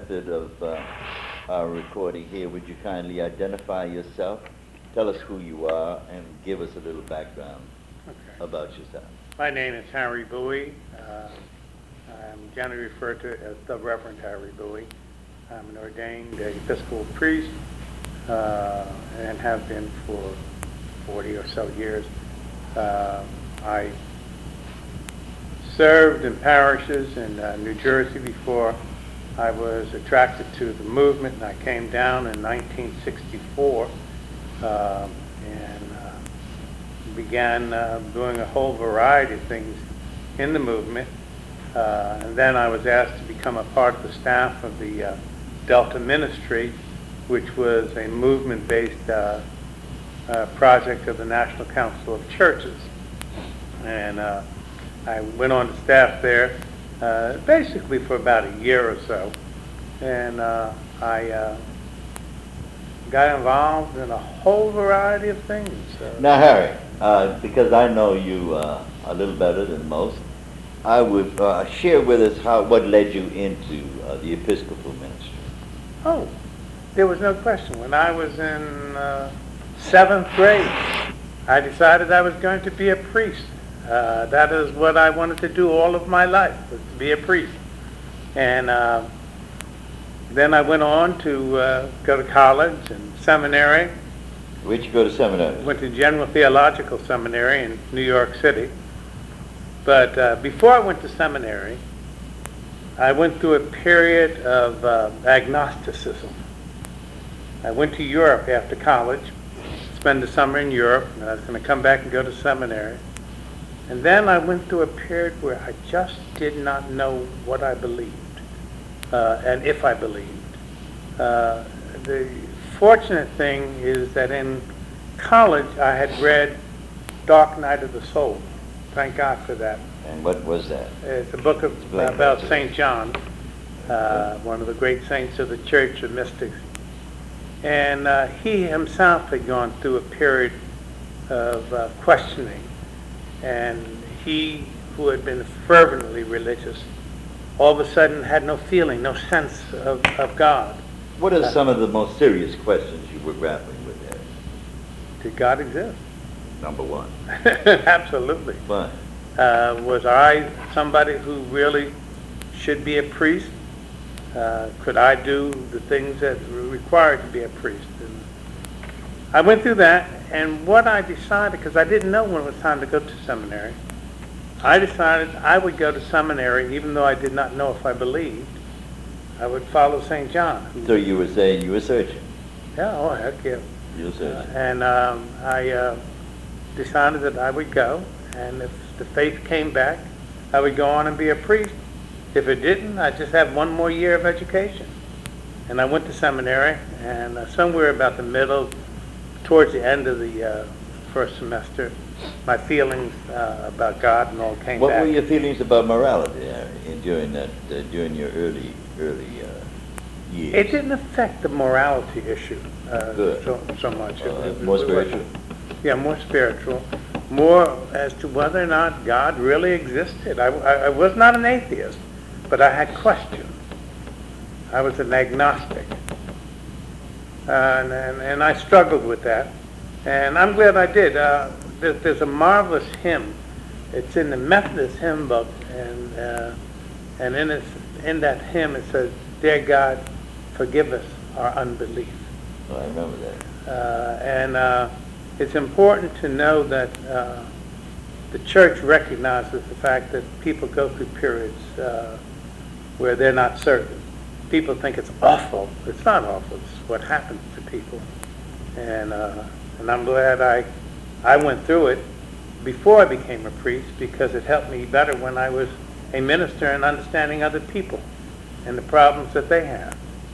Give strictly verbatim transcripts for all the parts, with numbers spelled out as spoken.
benefit of uh, our recording here, would you kindly identify yourself? Tell us who you are and give us a little background Okay. about yourself. My name is Harry Bowie. Uh, I'm generally referred to as the Reverend Harry Bowie. I'm an ordained Episcopal priest uh, and have been for forty or so years. Uh, I served in parishes in uh, New Jersey before I was attracted to the movement, and I came down in nineteen sixty-four um, and uh, began uh, doing a whole variety of things in the movement. Uh, and then I was asked to become a part of the staff of the uh, Delta Ministry, which was a movement-based uh, uh, project of the National Council of Churches. And uh, I went on to staff there uh, basically for about a year or so. And uh, I uh, got involved in a whole variety of things. Uh, Now, Harry, uh, because I know you uh, a little better than most, I would uh, share with us how what led you into uh, the Episcopal ministry. Oh, there was no question. When I was in uh, seventh grade, I decided I was going to be a priest. Uh, that is what I wanted to do all of my life, was to be a priest. And uh, then I went on to uh, go to college and seminary. Where'd you go to seminary? Went to General Theological Seminary in New York City. But uh, before I went to seminary, I went through a period of uh, agnosticism. I went to Europe after college, spend the summer in Europe, and I was going to come back and go to seminary. And then I went through a period where I just did not know what I believed, uh, and if I believed. Uh, the fortunate thing is that in college I had read Dark Night of the Soul. Thank God for that. And what was that? It's a book of, Explain about that to Saint John, uh, one of the great saints of the Church of Mystics. And uh, he himself had gone through a period of uh, questioning. And he, who had been fervently religious, all of a sudden had no feeling, no sense of, of God. What are Uh, some of the most serious questions you were grappling with, Harry? Did God exist? Number one. Absolutely. Fine. Uh, was I somebody who really should be a priest? Uh, could I do the things that were required to be a priest? And I went through that, and what I decided, because I didn't know when it was time to go to seminary, I decided I would go to seminary even though I did not know if I believed. I would follow Saint John. who- So you were saying you were searching. Yeah, oh, heck yeah. You were Uh, searching. and um, I uh, decided that I would go, and if the faith came back, I would go on and be a priest. If it didn't, I'd just have one more year of education. And I went to seminary, and uh, somewhere about the middle, towards the end of the uh, first semester, my feelings uh, about God and all came What back. were your feelings about morality, Harry, in- during that uh, during your early early uh, years? It didn't affect the morality issue uh, Good. so, so much. It- Uh, it- more it spiritual. wasn't- Yeah, more spiritual. More as to whether or not God really existed. I, I, I was not an atheist, but I had questions. I was an agnostic. Uh, and, and, and I struggled with that. And I'm glad I did. Uh, there, there's a marvelous hymn. It's in the Methodist hymn book, and uh, and in it, in that hymn it says, "Dear God, forgive us our unbelief." Oh, I remember that. Uh, and uh, it's important to know that uh, the church recognizes the fact that people go through periods uh, where they're not certain. People think it's awful. It's not awful. It's what happens to people. And uh, and I'm glad I I went through it before I became a priest, because it helped me better when I was a minister and understanding other people and the problems that they have.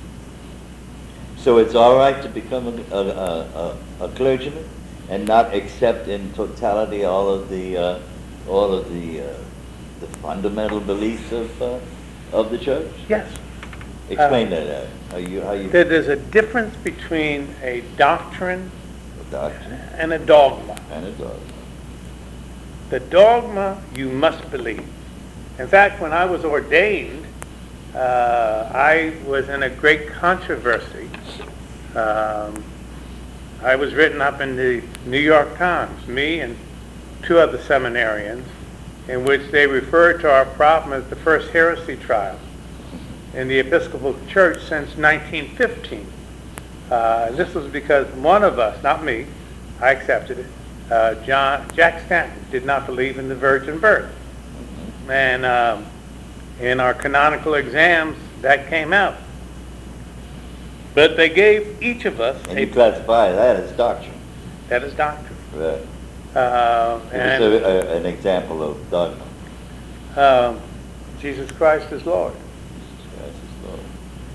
So it's all right to become a, a, a, a clergyman and not accept in totality all of the uh, all of the uh, the fundamental beliefs of uh, of the church. Yes. Explain Uh, that. Harry. How you how you There- There's a difference between a doctrine doctrine and a dogma. and a dogma. The dogma you must believe. In fact, when I was ordained, uh, I was in a great controversy. Um, I was written up in the New York Times, me and two other seminarians, in which they referred to our problem as the first heresy trial in the Episcopal Church since nineteen fifteen. Uh, this was because one of us, not me, I accepted it, uh, John, Jack Stanton, did not believe in the virgin birth. And um, in our canonical exams, that came out. But they gave each of us And a... you classify that as doctrine. That is doctrine. Right. Uh, It's and a, a, an example of dogma. um, Jesus Christ is Lord. Jesus Christ is Lord.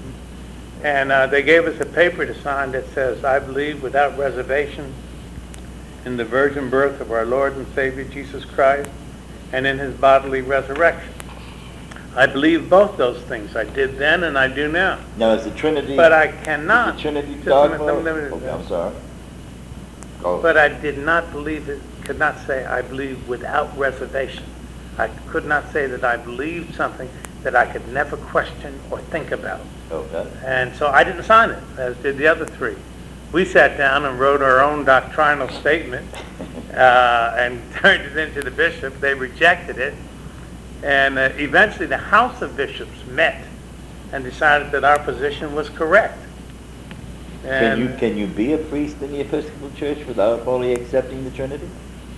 And uh, they gave us a paper to sign that says, I believe without reservation in the virgin birth of our Lord and Savior Jesus Christ and in his bodily resurrection. I believe both those things. I did then and I do now. Now, is the Trinity... But I Is cannot... the Trinity just a minute, dogma? let me- let me- Okay, I'm sorry. Go. But I did not believe it, could not say I believe without reservation. I could not say that I believed something that I could never question or think about. Okay. And so I didn't sign it, as did the other three. We sat down and wrote our own doctrinal statement uh, and turned it into the bishop. They rejected it. And uh, eventually the House of Bishops met and decided that our position was correct. Can And you, can you be a priest in the Episcopal Church without fully accepting the Trinity?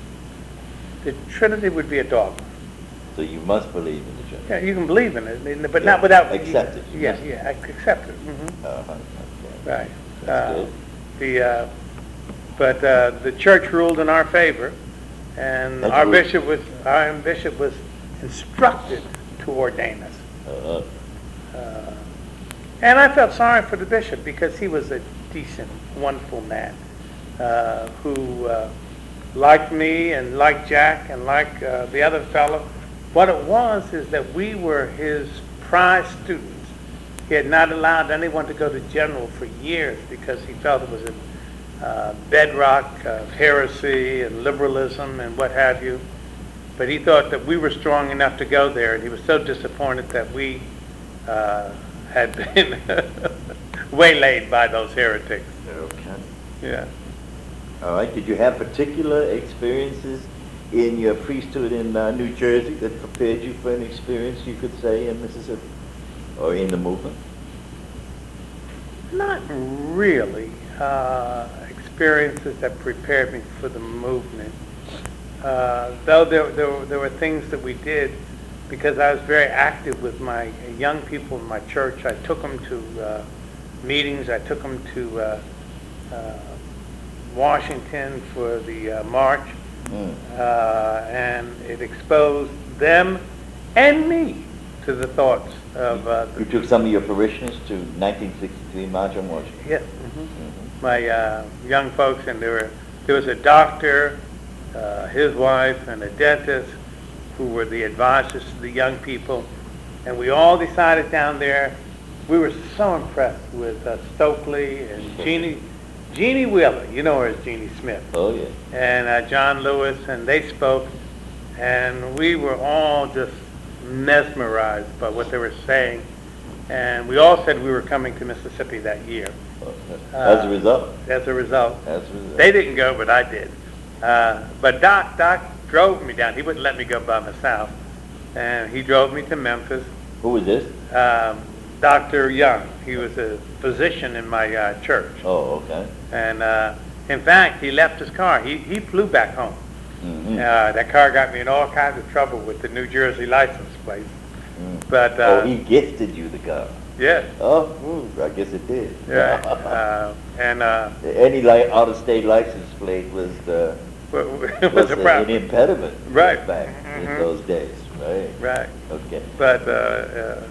the Trinity would be a dogma. So you must believe in the Trinity. Yeah, you can believe in it, but Yeah, not without... accept it. Yeah, yeah, ac- accept it. Mhm. Uh-huh. Okay. Right. That's Uh, good. The, uh, but uh, the church ruled in our favor, and That's our good. bishop was, our bishop was instructed to ordain us. Uh-huh. Uh, And I felt sorry for the bishop because he was a decent, wonderful man uh, who uh, liked me and liked Jack and liked uh, the other fellow. What it was is that we were his prize students. He had not allowed anyone to go to general for years because he felt it was a uh, bedrock of heresy and liberalism and what have you. But he thought that we were strong enough to go there, and he was so disappointed that we uh, had been waylaid by those heretics. Okay. Yeah. All right. Did you have particular experiences in your priesthood in uh, New Jersey that prepared you for an experience, you could say, in Mississippi or in the movement? Not really. Uh, experiences that prepared me for the movement. Uh, though there, there, there were things that we did because I was very active with my young people in my church. I took them to uh, meetings. I took them to uh, uh, Washington for the uh, march. Mm. Uh, and it exposed them and me to the thoughts of uh, You the, took some of your parishioners to nineteen sixty-three March on Washington. yes, mhm. Mhm. my uh, young folks, and there were there was a doctor, uh, his wife, and a dentist who were the advisors to the young people, and we all decided down there. We were so impressed with uh, Stokely and Jeannie, Jeannie Wheeler. You know her as Jeannie Smith. Oh, yeah. And uh, John Lewis, and they spoke, and we were all just mesmerized by what they were saying, and we all said we were coming to Mississippi that year. As a result. As a result. As a result. They didn't go, but I did. Uh, but Doc, Doc drove me down. He wouldn't let me go by myself, and he drove me to Memphis. Who was this? Um, Doctor Young, he was a physician in my uh, church. Oh, okay. And uh, in fact, he left his car. He, he flew back home. Mm-hmm. Uh, that car got me in all kinds of trouble with the New Jersey license plate. Mm. But uh, oh, he gifted you the car. yeah, Oh, ooh, I guess it did. yeah, uh, and uh, Any li- out-of-state license plate was the it was was a a- an problem. impediment Right. back in Mhm. those days, right? Right. Okay. But uh, uh,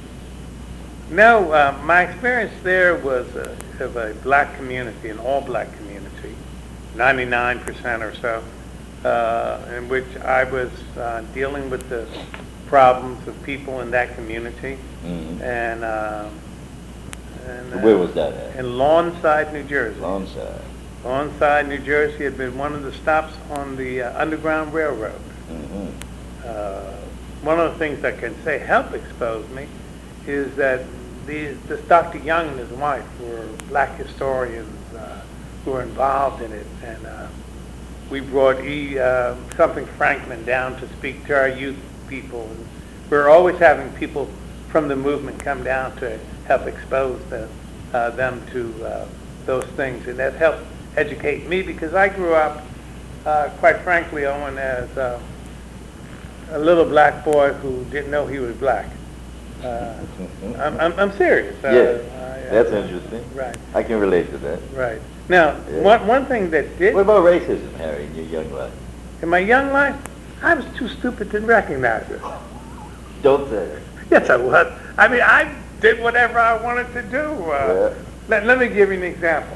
no, uh, my experience there was uh, of a black community, an all-black community, ninety-nine percent or so, uh, in which I was uh, dealing with the problems of people in that community. Mhm. And, uh, and uh, Where was that at? in Lawnside, New Jersey. Lawnside. Lawnside, New Jersey had been one of the stops on the uh, Underground Railroad. Mm-hmm. Uh, one of the things I can say helped expose me is that these, this Doctor Young and his wife were black historians uh, who were involved in it, and uh, we brought E. Uh, something Franklin down to speak to our youth people. And we're always having people from the movement come down to help expose the, uh, them to uh, those things, and that helped educate me because I grew up, uh, quite frankly, Owen, as uh, a little black boy who didn't know he was black. Uh, I'm, I'm, I'm serious. Yeah, uh, I, that's I, interesting. Right. I can relate to that. Right. Now, Yeah. one, one thing that did, What about racism, Harry, in your young life? in my young life, I was too stupid to recognize it. Don't say it. Yes, I was. I mean, I did whatever I wanted to do. Uh, Yeah. let, let me give you an example.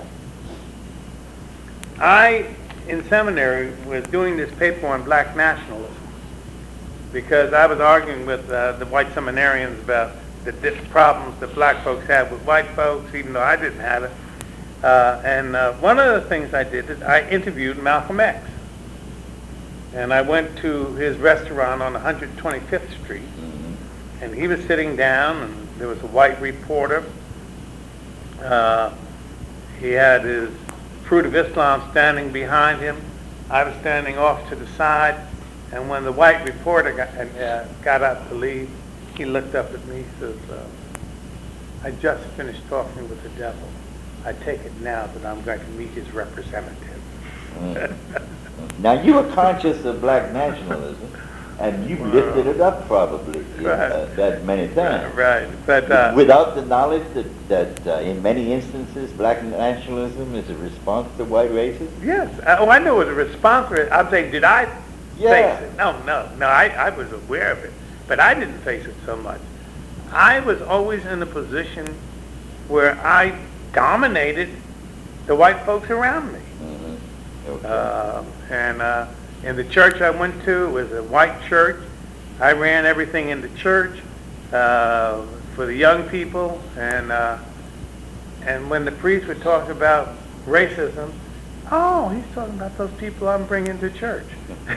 I, in seminary, was doing this paper on black nationalism because I was arguing with uh, the white seminarians about the di- problems that black folks had with white folks, even though I didn't have it. Uh, and uh, one of the things I did is I interviewed Malcolm X. And I went to his restaurant on one hundred twenty-fifth Street, Mm-hmm. and he was sitting down, and there was a white reporter. Uh, he had his Fruit of Islam standing behind him. I was standing off to the side, and when the white reporter got, uh, got up to leave, he looked up at me and says, uh, I just finished talking with the devil. I take it now that I'm going to meet his representative. Mm. Now, you were conscious of black nationalism, and you lifted it up probably in, uh, that many times. Right, but uh, Without the knowledge that, that uh, in many instances black nationalism is a response to white racism? yes, uh, oh, I know it was a response. to it. I'm saying, did I Yeah. face it? No, no, no. I, I was aware of it, but I didn't face it so much. I was always in a position where I dominated the white folks around me. Mm-hmm. Okay. Uh, and uh, in the church I went to, it was a white church. I ran everything in the church uh, for the young people. And uh, and when the priest would talk about racism, oh, he's talking about those people I'm bringing to church.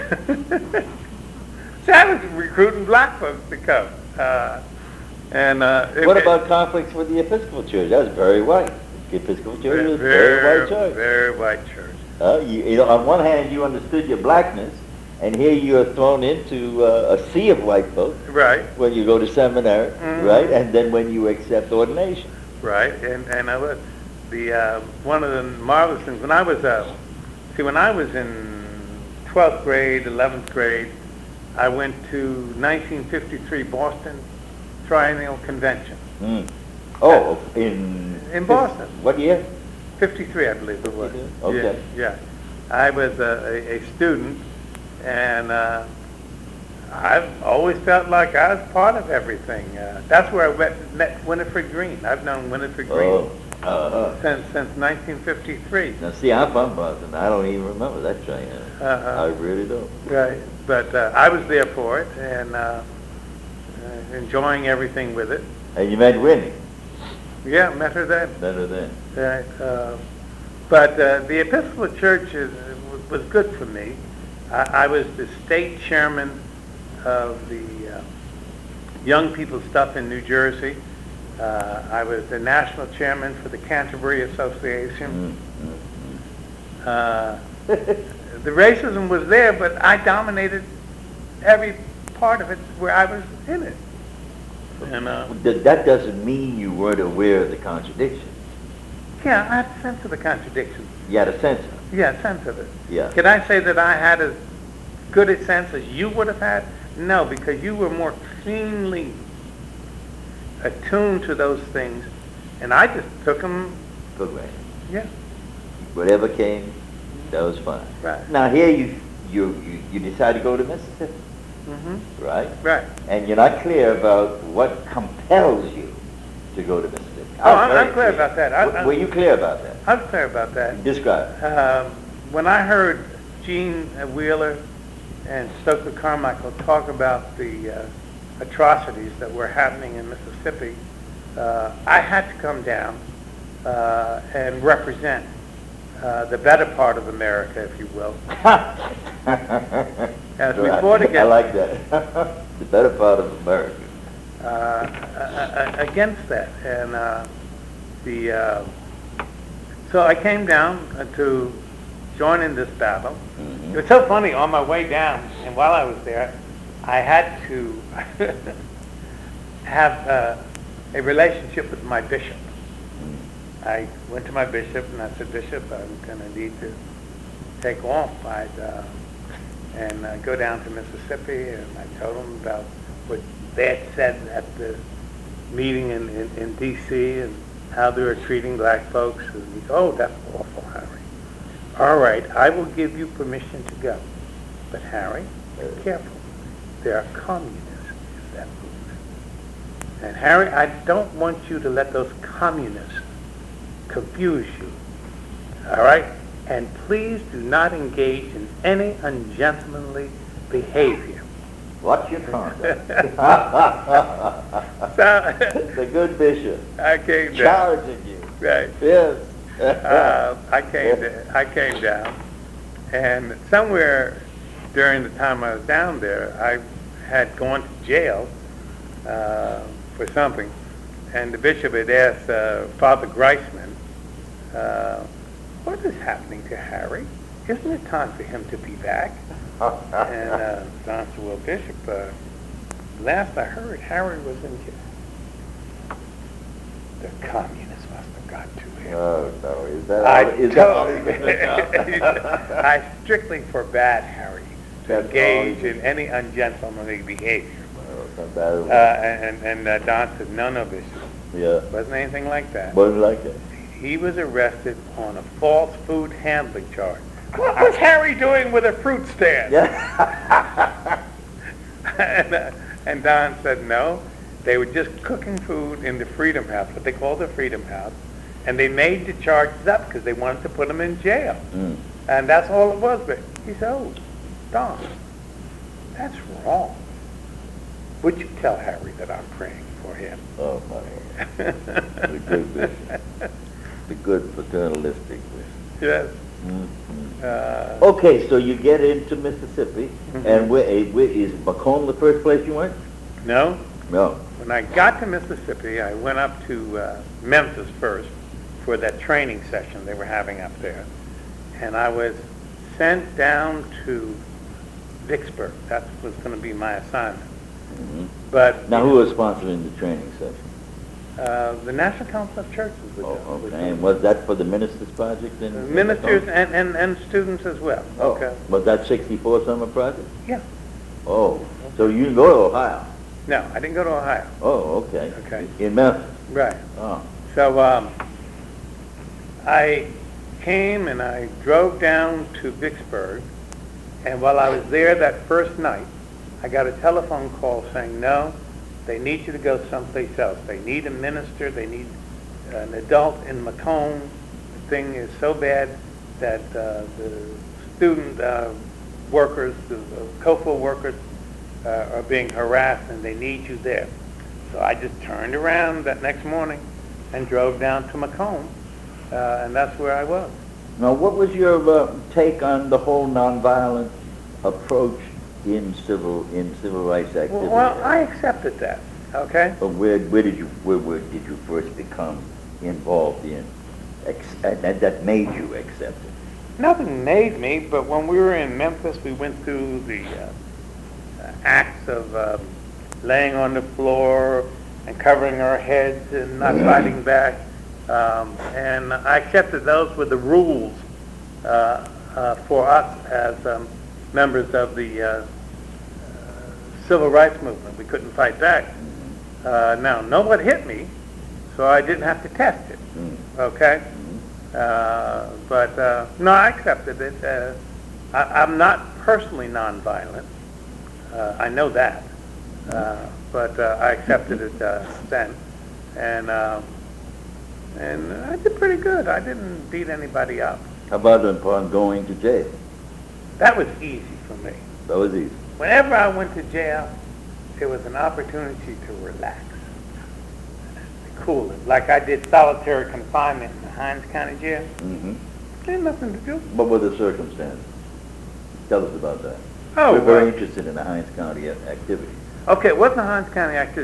See, I was recruiting black folks to come. Uh, and uh, it- What it- about conflicts with the Episcopal Church? That was very white. The Episcopal Church was a very, very white church. very white church. Uh, you, you know, on one hand, you understood your blackness, and here you are thrown into uh, a sea of white folks Right. when you go to seminary, Mhm. right? And then when you accept ordination. Right, and and I was the uh, one of the marvelous things when I was uh, see when I was in twelfth grade, eleventh grade, I went to nineteen fifty-three Boston Triennial Convention. Mm. Oh, in In Boston. What year? fifty-three, I believe it was. Okay. Yeah, yeah. I was a, a, a student, and uh, I've always felt like I was part of everything. Uh, that's where I met, met Winifred Green. I've known Winifred Green Oh, uh-huh. since since nineteen fifty-three. Now, see, I'm from Boston. I don't even remember that train. Uh-huh. I really don't. Right, but uh, I was there for it and uh, uh, enjoying everything with it. And you met Winnie. Yeah, met her then. Better then. Right, uh, but uh, the Episcopal Church is, was good for me. I, I was the state chairman of the uh, young people stuff in New Jersey. Uh, I was the national chairman for the Canterbury Association. Mm, mm, Uh, the racism was there, but I dominated every part of it where I was in it. And uh, mm. Th- That doesn't mean you weren't aware of the contradiction. yeah, I had a sense of the contradiction. You had a sense of it. Yeah, a sense of it. Yeah. Can I say that I had as good a sense as you would have had? No, because you were more keenly attuned to those things, and I just took them. For granted. Yeah, Whatever came, that was fine. right. Now here you you you, you decide to go to Mississippi, Mm-hmm. right? Right. And you're not clear about what compels you to go to Mississippi. Oh, I'm, very I'm clear about that. I, W- Were you clear about that? I was clear about that. Describe it. Um, when I heard Gene Wheeler and Stokely Carmichael talk about the uh, atrocities that were happening in Mississippi, uh, I had to come down uh, and represent uh, the better part of America, if you will. As we fought I against, like that. The better part of America. uh, uh, against that. And uh, the uh, so I came down uh, to join in this battle. Mhm. It was so funny, on my way down, and while I was there, I had to have uh, a relationship with my bishop. I went to my bishop and I said, Bishop, I'm going to need to take off. I'd, uh, and uh, go down to Mississippi, and I told him about what they had said at the meeting in, in, in D C and how they were treating black folks. And he said, oh, that's awful, Harry. All right, I will give you permission to go. But Harry, be careful. There are communists in that movement. And Harry, I don't want you to let those communists confuse you. All right? And please do not engage in any ungentlemanly behavior. What's your conduct? So, The good bishop I came down. charging you. Right. Yes. Uh, I came da- I came down, and somewhere during the time I was down there, I had gone to jail uh, for something, and the bishop had asked uh, Father Greisman, uh, what is happening to Harry? Isn't it time for him to be back? And uh, Don said, well, Bishop, uh, last I heard, Harry was in jail. The communists must have got to him. Oh, no, is that I all, is that all told- he's gonna I strictly forbade Harry to That's engage all he- in any ungentlemanly behavior. Well, it's not bad at all. Uh, and and uh, Don said, no, no, Bishop. Yeah, Wasn't anything like that. wasn't like that. He was arrested on a false food handling charge. What was Harry doing with a fruit stand? Yeah. and, uh, and Don said, no, they were just cooking food in the Freedom House, what they call the Freedom House, and they made the charges up because they wanted to put him in jail. Mm. And that's all it was. But he said, oh, Don, that's wrong. Would you tell Harry that I'm praying for him? Oh, my Lord. The good bishop. The good paternalistic bishop. Yes. Mhm. Uh, Okay, so you get into Mississippi, Mhm. and where, eh, where, is Macomb the first place you went? no. No. When I got to Mississippi, I went up to uh, Memphis first for that training session they were having up there. And I was sent down to Vicksburg. That was going to be my assignment. Mhm. But Now, who was sponsoring the training session? uh, the National Council of Churches was, Oh, uh, was okay, and was that for the Ministers Project? In, uh, in ministers Macomb? and, and, and students as well. Oh, Okay. was that sixty-four summer project? Yeah. Oh, so you didn't go to Ohio? No, I didn't go to Ohio. Oh, okay. Okay. In Memphis? Right. Oh. So um, I came and I drove down to Vicksburg, and while I was there that first night, I got a telephone call saying, no, they need you to go someplace else. They need a minister. They need an adult in Macomb. The thing is so bad that uh, the student uh, workers, the uh, C O F A workers, uh, are being harassed, and they need you there. So I just turned around that next morning and drove down to Macomb, uh, and that's where I was. Now, what was your uh, take on the whole nonviolent approach in civil in civil rights Well, activity? well, I accepted that, okay? But where where did you where, where did you first become involved in, ex- and that, that made you accept it? Nothing made me, but when we were in Memphis, we went through the uh, uh, acts of um, laying on the floor and covering our heads and not fighting back. Um, and I accepted those were the rules uh, uh, for us as um, members of the uh, uh, civil rights movement. We couldn't fight back. Uh, now, no one hit me, so I didn't have to test it, Mm. okay? Uh, but, uh, no, I accepted it. Uh, I, I'm not personally nonviolent. Uh, I know that. Uh, but uh, I accepted it uh, then. And, uh, and I did pretty good. I didn't beat anybody up. How about upon going to jail? That was easy for me. That was easy. Whenever I went to jail, it was an opportunity to relax, to cool it. Like I did solitary confinement in the Hines County Jail. Mm-hmm. Had nothing to do. What were the circumstances? Tell us about that. Oh, We're very well, interested in the Hines County a- activity. okay, it wasn't a Hines County activity.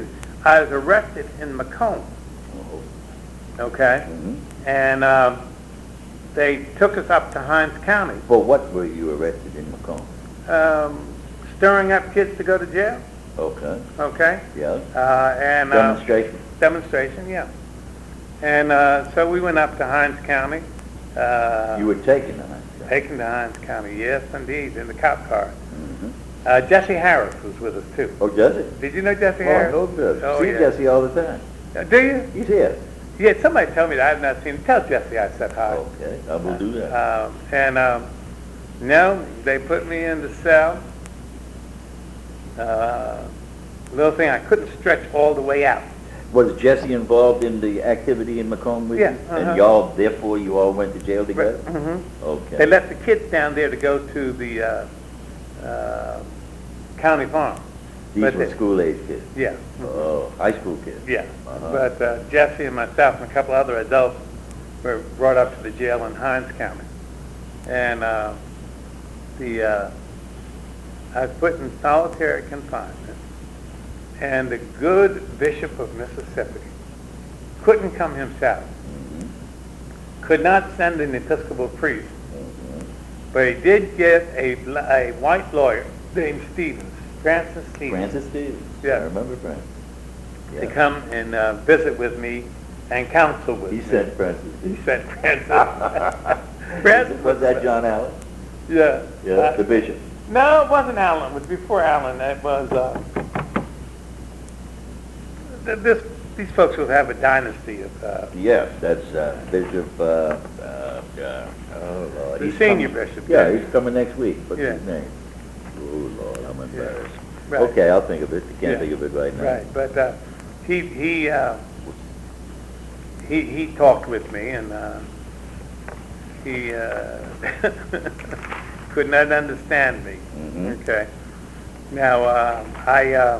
I was arrested in Macomb, Oh. okay? Mhm. And um, they took us up to Hines County, For what were you arrested in Macomb? um, stirring up kids to go to jail, Okay, okay? yeah. Uh, and uh, Demonstration? Demonstration, yeah. And uh, so we went up to Hines County. Uh, You were taken, huh? taken to Hines County, yes, indeed, in the cop car. Mhm. Uh, Jesse Harris was with us too. Oh, does it? Did you know Jesse Oh, Harris? no, does. Oh, See yeah. Jesse all the time. Uh, do you? He's here. Yeah, somebody told me that. I have not seen him. Tell Jesse I said hi. Okay, I will do that. Um, and um, no, they put me in the cell. Uh, little thing, I couldn't stretch all the way out. Was Jesse involved in the activity in Macomb with Yeah, you? uh-huh. And y'all, therefore, you all went to jail together? hmm Okay. They left the kids down there to go to the uh, uh, county farm. These but were they- school-age kids? Yeah. Oh, high school kids? Yeah, Uh-huh. but uh, Jesse and myself and a couple other adults were brought up to the jail in Hines County. And uh, the uh, I was put in solitary confinement. And the good Bishop of Mississippi couldn't come himself, Mhm. could not send an Episcopal priest, Mhm. but he did get a, a white lawyer named Stevens, Francis Stevens, Francis Stevens? Yeah. I remember Francis. to Yeah. come and uh, visit with me and counsel with He me. sent Francis He Stevens. said Francis. Francis Was that John Allen? Yeah. Yeah, Uh, the bishop. no, it wasn't Allen. It was before Allen. It was uh, th- this. These folks will have a dynasty of uh, Yes, that's uh, Bishop, uh, uh, uh, oh, Lord. The he's senior coming- bishop, Yeah, yeah. he's coming next week. What's Yeah. his name? Oh, Lord, I'm embarrassed. Right. Okay, I'll think of it. I can't Yeah. think of it right now. right. But uh, he he uh, he he talked with me and uh, he uh, could not understand me. Mhm. Okay. Now uh, I. Uh,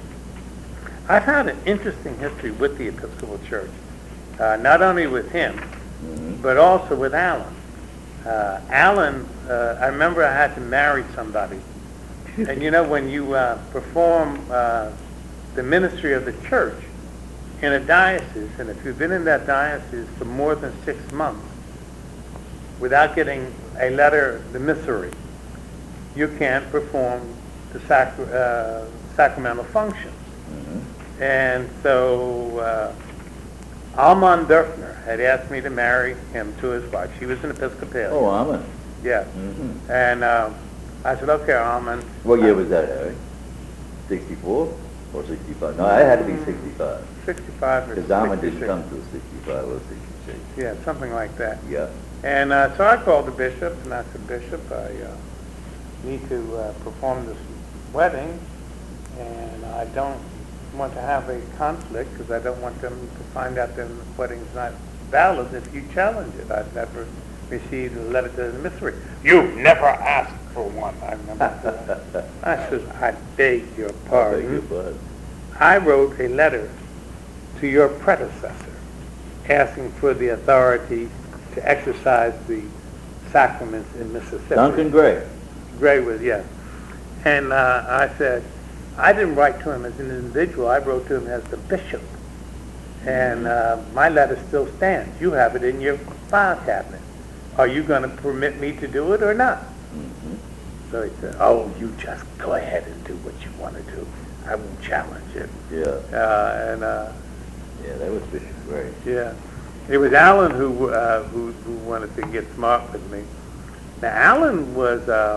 I've had an interesting history with the Episcopal Church, uh, not only with him, Mhm. but also with Alan. Uh, Alan, uh, I remember I had to marry somebody. And you know, when you uh, perform uh, the ministry of the church in a diocese, and if you've been in that diocese for more than six months without getting a letter, the missary, you can't perform the sacra- uh, sacramental functions. Mhm. And so uh, Almond Durfner had asked me to marry him to his wife. She was an Episcopalian. Oh, Almond. Yeah. Mhm. And um, I said, okay, Almond. What year was that, Harry? sixty-four or sixty-five? No, I had to be sixty-five. sixty-five or Because Almond didn't sixty-six. come to sixty-five or sixty-six. Yeah, something like that. Yeah. And uh, so I called the bishop, and I said, Bishop, I uh, need to uh, perform this wedding, and I don't want to have a conflict because I don't want them to find out that the wedding's not valid if you challenge it. I've never received a letter to the mystery. You've never asked for one. I remember that. I said, I beg your I beg your pardon. pardon. I wrote a letter to your predecessor asking for the authority to exercise the sacraments in Mississippi. Duncan Gray. Gray was, yeah. And uh, I said, I didn't write to him as an individual. I wrote to him as the bishop. And uh, my letter still stands. You have it in your file cabinet. Are you going to permit me to do it or not? Mhm. So he said, oh, you just go ahead and do what you want to do. I won't challenge it. Yeah. Uh, and uh, Yeah, that was Bishop Gray. yeah, it was Alan who, uh, who who wanted to get smart with me. Now, Alan was um,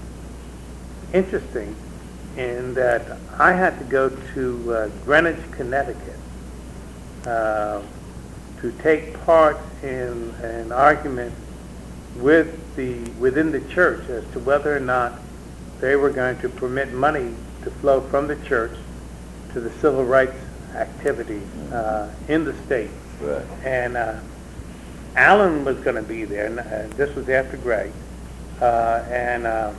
interesting in that I had to go to uh, Greenwich, Connecticut, uh, to take part in an argument with the within the church as to whether or not they were going to permit money to flow from the church to the civil rights activity uh, in the state. Right. And uh, Alan was going to be there, and uh, this was after Gray. Uh, and uh,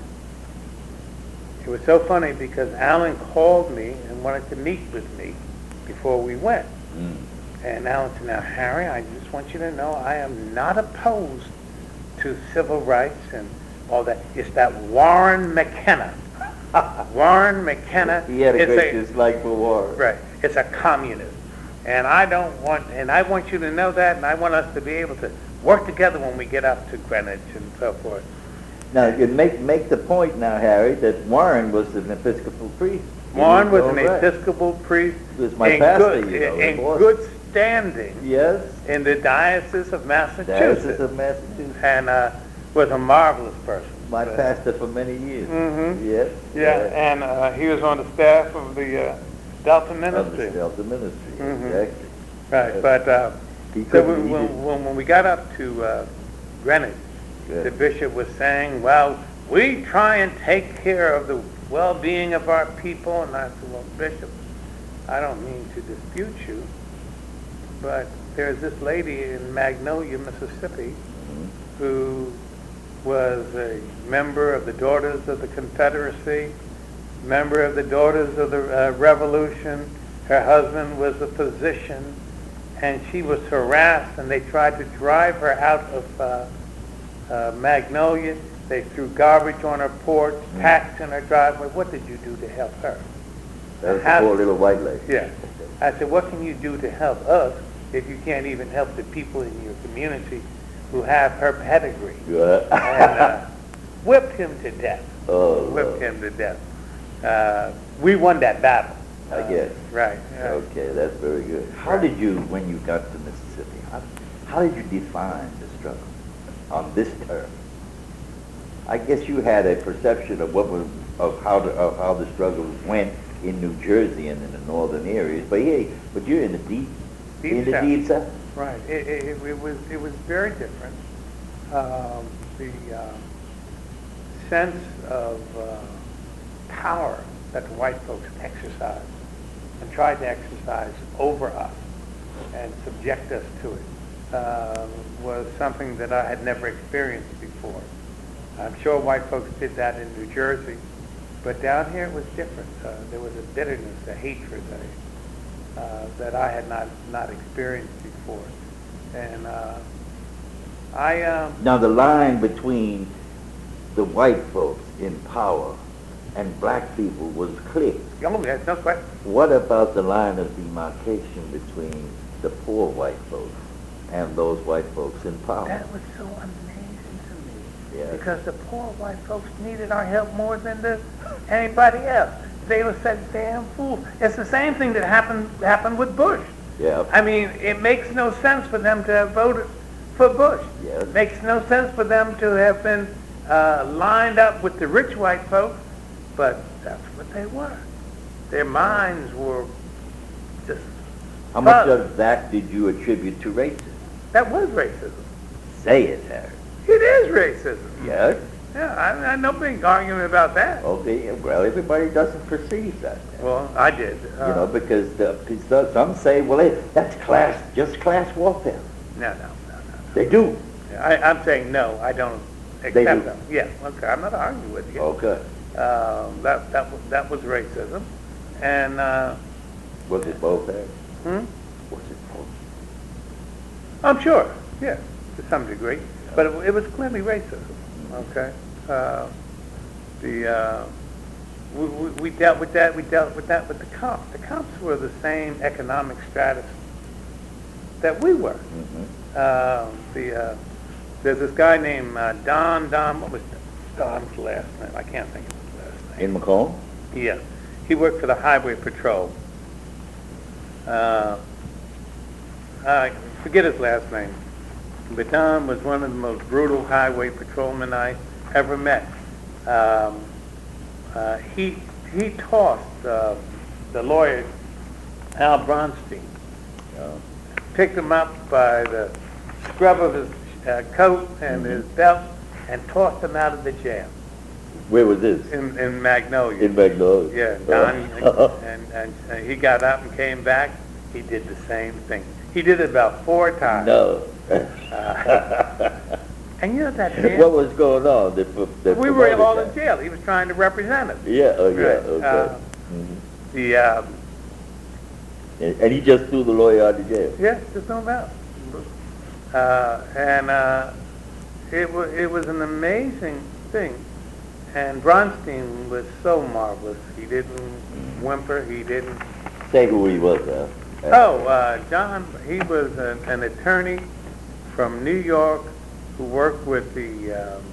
it was so funny because Alan called me and wanted to meet with me before we went. Mm. And Alan said, now, Harry, I just want you to know I am not opposed to civil rights and all that. It's that Warren McKenna Warren McKenna. He had a is great dislike for Warren. Right. It's a communist. And I don't want, and I want you to know that, and I want us to be able to work together when we get up to Greenwich and so forth. Now, you make make the point now, Harry, that Warren was an Episcopal priest. Warren He was all an right. Episcopal priest He was my in, pastor, good, you know, in in Boston. good standing Yes, in the Diocese of Massachusetts, Diocese of Massachusetts. and uh, was a marvelous person. My Uh, pastor for many years. Mhm. Yes. Yeah, and uh, he was on the staff of the uh, Delta Of Ministry. the Delta Ministry, Mhm. exactly. Right, Yes. but uh, He so couldn't- when, he when, didn't- when when we got up to uh, Greenwich, Good. the bishop was saying, well, we try and take care of the well-being of our people. And I said, well, Bishop, I don't mean to dispute you, but there's this lady in Magnolia, Mississippi, Mhm. who was a member of the Daughters of the Confederacy, member of the Daughters of the uh, Revolution. Her husband was a physician, and she was harassed, and they tried to drive her out of uh, uh, Magnolia. They threw garbage on her porch, Mm. packs in her driveway. What did you do to help her? That was the How- poor little white lady. Yeah. I said, what can you do to help us if you can't even help the people in your community who have her pedigree? Good. And uh, whipped him to death. Oh, Whipped Lord. him to death. Uh, we won that battle. I Uh, guess. Right. yeah. Okay, that's very good. How Right. did you, when you got to Mississippi, how, how did you define the struggle on this turf? I guess you had a perception of what was, of how the, of how the struggle went in New Jersey and in the northern areas, but yeah, but you're in the deep, Deep in the South. deep south. Right. It, it, it, it was it was very different. Um, the uh, sense of uh, power that the white folks exercised and tried to exercise over us and subject us to it uh, was something that I had never experienced before. I'm sure white folks did that in New Jersey, but down here it was different. Uh, there was a bitterness, a hatred, a, uh, that I had not, not experienced before. And uh, I, um, Now the line between the white folks in power and black people was clear. oh, there's no question. What about the line of demarcation between the poor white folks and those white folks in power? That was so amazing to me. Yes. Because the poor white folks needed our help more than the, anybody else. They were such damn fools. It's the same thing that happened happened with Bush. Yeah. I mean, it makes no sense for them to have voted for Bush. Yes. It makes no sense for them to have been uh, lined up with the rich white folks, but that's what they were. Their minds were just... How much fuzz. of that did you attribute to racism? That was racism. Say it, Harry. It is racism. Yes? Yeah, I, I no big argument about that. Okay, well, everybody doesn't perceive that. Well, I did. Uh, You know, because the, because some say, well, it, that's class, just class warfare. No, no, no, no. They do. no. I, I'm saying no, I don't accept They do. them. Yeah, okay, I'm not arguing with you. Okay. Um, that, that, was, that was racism. And, uh, Was it both, Harry? hmm? Was it both? I'm sure, yeah, to some degree. But it, it was clearly racism, okay? Uh, the, uh, we, we, we dealt with that, we dealt with that with the cops. The cops were the same economic status that we were. Mm-hmm. Uh, the, uh, there's this guy named uh, Don, Don, what was Don's last name? I can't think of his last name. In Macomb? Yeah, he worked for the Highway Patrol. Uh, I forget his last name, but Don was one of the most brutal highway patrolmen I ever met. Um, uh, he he tossed uh, the lawyer Al Bronstein, Uh, picked him up by the scrub of his uh, coat and his belt, and tossed him out of the jail where was this? in, in Magnolia. In Magnolia. Yeah, Don, Uh, and, and, and he got up and came back. He did the same thing. He did it about four times. no. And you know that man? What was going on? The, the we were all promoter in jail. He was trying to represent us. Yeah, oh, yeah, Right. okay. Uh, Mhm. The uh, and, and he just threw the lawyer out of jail. yeah, there's no doubt. Uh, and uh, it was it was an amazing thing. and Bronstein was so marvelous. He didn't whimper. He didn't. Say who he was, uh. Oh, uh, John, he was an, an attorney from New York who worked with the um,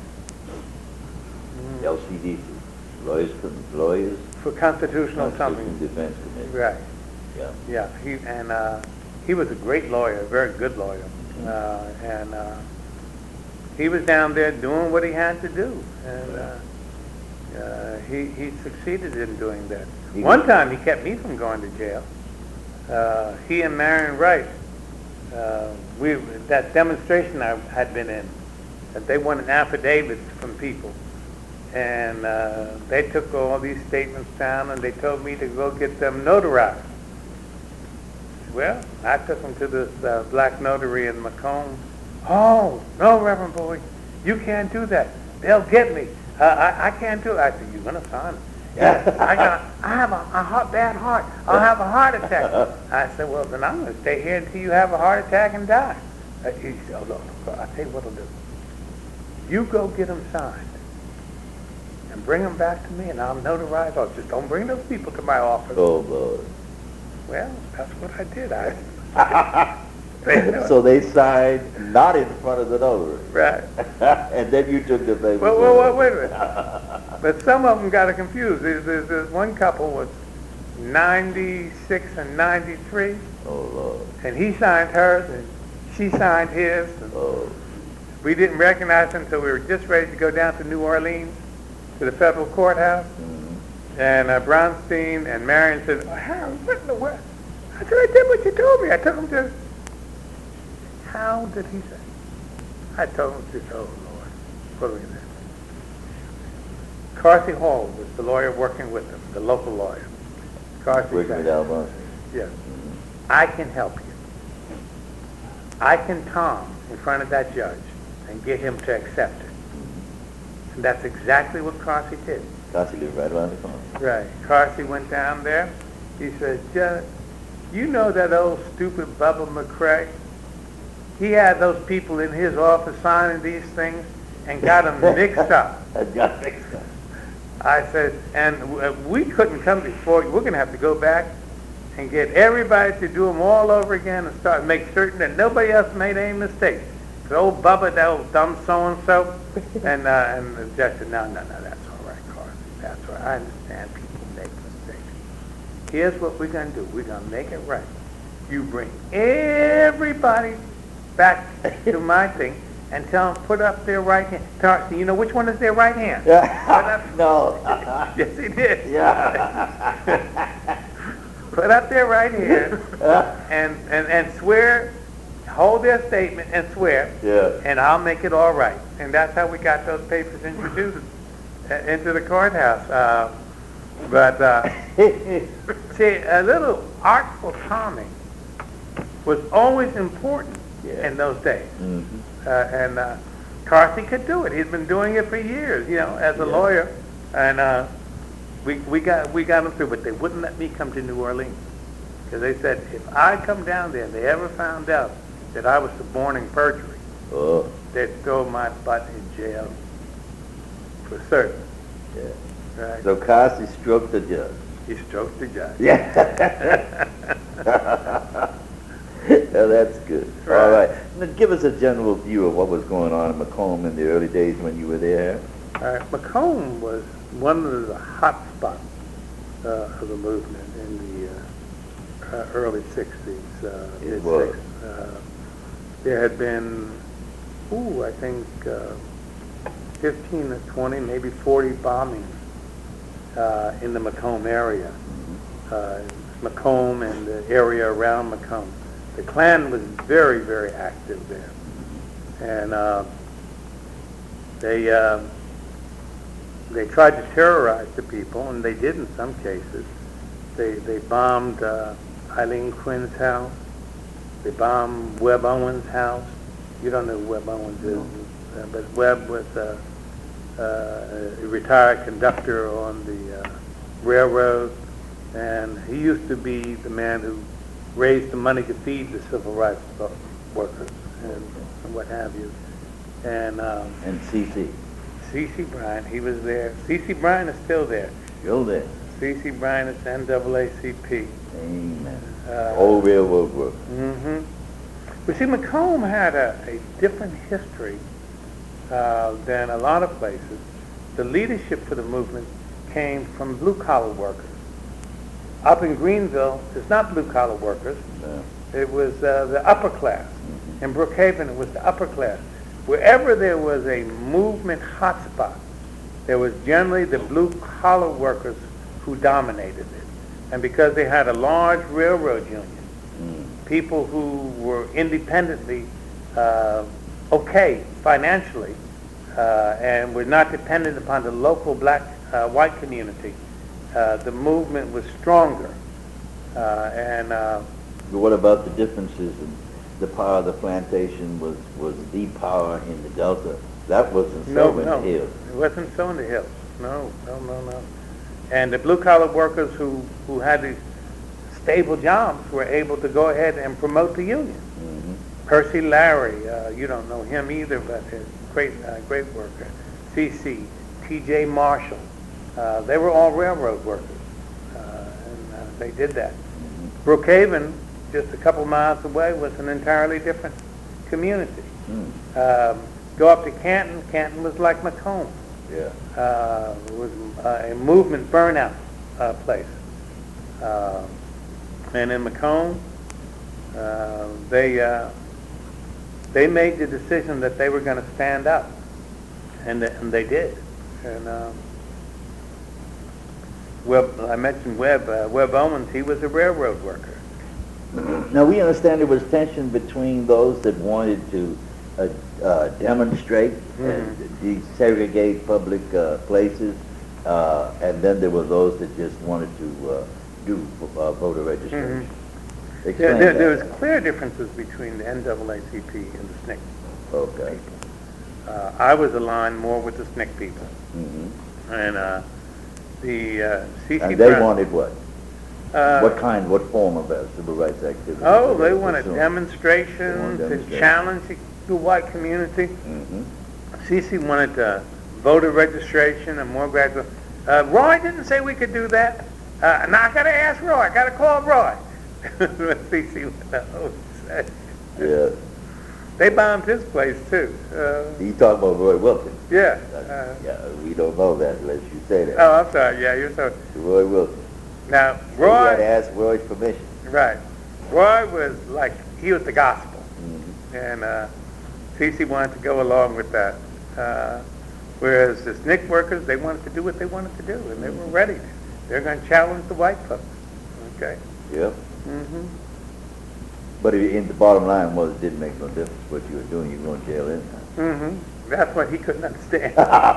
L C D C, Lawyers, Lawyers. for constitutional something. Defense Committee. Right. Yeah. Yeah. He and uh, he was a great lawyer, a very good lawyer, uh, and uh, he was down there doing what he had to do, and uh, uh, he he succeeded in doing that. He One was- time, he kept me from going to jail. Uh, he and Marion Wright, uh, we that demonstration I had been in, that they wanted affidavits from people, and uh, they took all these statements down, and they told me to go get them notarized. Well, I took them to this uh, black notary in Macomb. Oh, no, Reverend Bowie, you can't do that. They'll get me. Uh, I, I can't do it. I said, you're going to sign it. Yeah, I got. I have a, a heart, bad heart. I'll have a heart attack. I said, well, then I'm going to stay here until you have a heart attack and die. Uh, he said, oh, look, I'll tell you what I'll do. You go get them signed and bring them back to me, and I'll notarize. Oh, just don't bring those people to my office. Oh, Lord. Well, that's what I did. I. So they signed not in front of the notary. Right. And then you took the paper. Well, well, well, wait a minute. But some of them got it confused. There's, there's, there's one couple was ninety-six and ninety-three, Oh, Lord. and he signed hers, and she signed his. And Oh. we didn't recognize him until we were just ready to go down to New Orleans, to the federal courthouse. Mhm. And uh, Bronstein and Marion said, oh, Harold, what in the world? I said, I did what you told me. I took him to... How did he say? I told him to, oh, Lord, what are we going to do? Carsey Hall was the lawyer working with him, the local lawyer. Carsey Working said, with Al Bundy. yes, I can help you. I can Tom in front of that judge and get him to accept it. And that's exactly what Carsey did. Carsey lived right around the corner. Right. Carsey went down there. He said, Judge, you know that old stupid Bubba McCrae? He had those people in his office signing these things and got them mixed up. I got mixed up. I said, and w- we couldn't come before you. We're going to have to go back and get everybody to do them all over again and start make certain that nobody else made any mistakes. The old Bubba, that old dumb so-and-so. And, uh, and the judge said, no, no, no, that's all right, Carsey. That's all right. I understand people make mistakes. Here's what we're going to do. We're going to make it right. You bring everybody back to my thing and tell them put up their right hand. Carsey, you know which one is their right hand? No. Yes, he did. Yeah. Put up their right hand and, and, and swear, hold their statement and swear, Yeah. and I'll make it all right. And that's how we got those papers introduced uh, into the courthouse. Uh, but uh, see, a little artful timing was always important Yeah. in those days. Mhm. Uh, and uh, Carsey could do it. He'd been doing it for years, you know, as a Yeah. lawyer. And uh, we we got we got him through, but they wouldn't let me come to New Orleans because they said if I come down there and they ever found out that I was suborning perjury, Oh. they'd throw my butt in jail for certain. Yeah. Right? So Carsey stroked the judge. He stroked the judge. Yeah. Yeah, that's good. All Right. right. Now give us a general view of what was going on in Macomb in the early days when you were there. All right. Macomb was one of the hot spots uh, of the movement in the uh, uh, early sixties, uh, It mid was. sixties. Uh, there had been, ooh, I think uh, fifteen or twenty, maybe forty bombings uh, in the Macomb area. Uh, Macomb and the area around Macomb. The Klan was very, very active there. And uh, they uh, they tried to terrorize the people, and they did in some cases. They they bombed uh, Eileen Quinn's house. They bombed Webb Owens' house. You don't know who Webb Owens is, uh, but Webb was uh, uh, a retired conductor on the uh, railroad, and he used to be the man who raised the money to feed the civil rights workers and, and what have you. And um, And C C. C C Bryant, he was there. C C Bryant is still there. Still there. C C Bryant is N double A C P. Amen. Uh, Old railroad work. Mm-hmm. But see, Macomb had a, a different history uh, than a lot of places. The leadership for the movement came from blue-collar workers. Up in Greenville, it's not blue-collar workers. No. It was uh, the upper class. Mhm. In Brookhaven, it was the upper class. Wherever there was a movement hotspot, there was generally the blue-collar workers who dominated it. And because they had a large railroad union, Mm. people who were independently uh, okay financially uh, and were not dependent upon the local black uh, white community, uh, the movement was stronger. Uh, and uh, But what about the differences in the power of the plantation was, was the power in the Delta? That wasn't no, so in no, the hills. it wasn't so in the hills. No, no, no, no. And the blue-collar workers who, who had these stable jobs were able to go ahead and promote the union. Mhm. Percy Larry, uh, you don't know him either, but a great, uh, great worker. C C, T J Marshall, uh, they were all railroad workers, uh, and uh, they did that. Mhm. Brookhaven, just a couple miles away, was an entirely different community. Mm. Um, go up to Canton, Canton was like Macomb. Yeah. Uh, it was uh, a movement burnout uh, place. Uh, and in Macomb, uh, they uh, they made the decision that they were going to stand up, and, th- and they did. And um, Webb, I mentioned Webb. Uh, Webb Owens, he was a railroad worker. Now, we understand there was tension between those that wanted to uh, uh, demonstrate and desegregate public uh, places, uh, and then there were those that just wanted to uh, do uh, voter registration. Mhm. Explain There, there, that. there was clear differences between the N double A C P and the S N C C Okay. people. Uh, I was aligned more with the S N C C people, Hmm. and uh, the uh, C C And they Brown- wanted what? uh, What kind, what form of uh, civil rights activity? Oh, they wanted demonstrations They wanted to demonstrations. challenge the- the white community. Hmm. C C wanted uh, voter registration and more graduate. Uh, Roy didn't say we could do that. Uh, now I got to ask Roy. I got to call Roy. C C went to oh, say. Yeah. They bombed his place too. Uh, You talk about Roy Wilkins. yeah. Uh, Uh, yeah, we don't know that unless you say that. oh, I'm sorry. Yeah, you're so. Roy Wilkins. Now So you had to Roy, ask Roy's permission. right? Roy was like he was the gospel. Mhm. And uh, C C wanted to go along with that. Uh, whereas the S N C C workers, they wanted to do what they wanted to do, and they were ready to. They're going to challenge the white folks. Okay? Yep. Mm-hmm. But it, in the bottom line was it didn't make no difference what you were doing. You were going to jail anyhow. Mm-hmm. That's what he couldn't understand.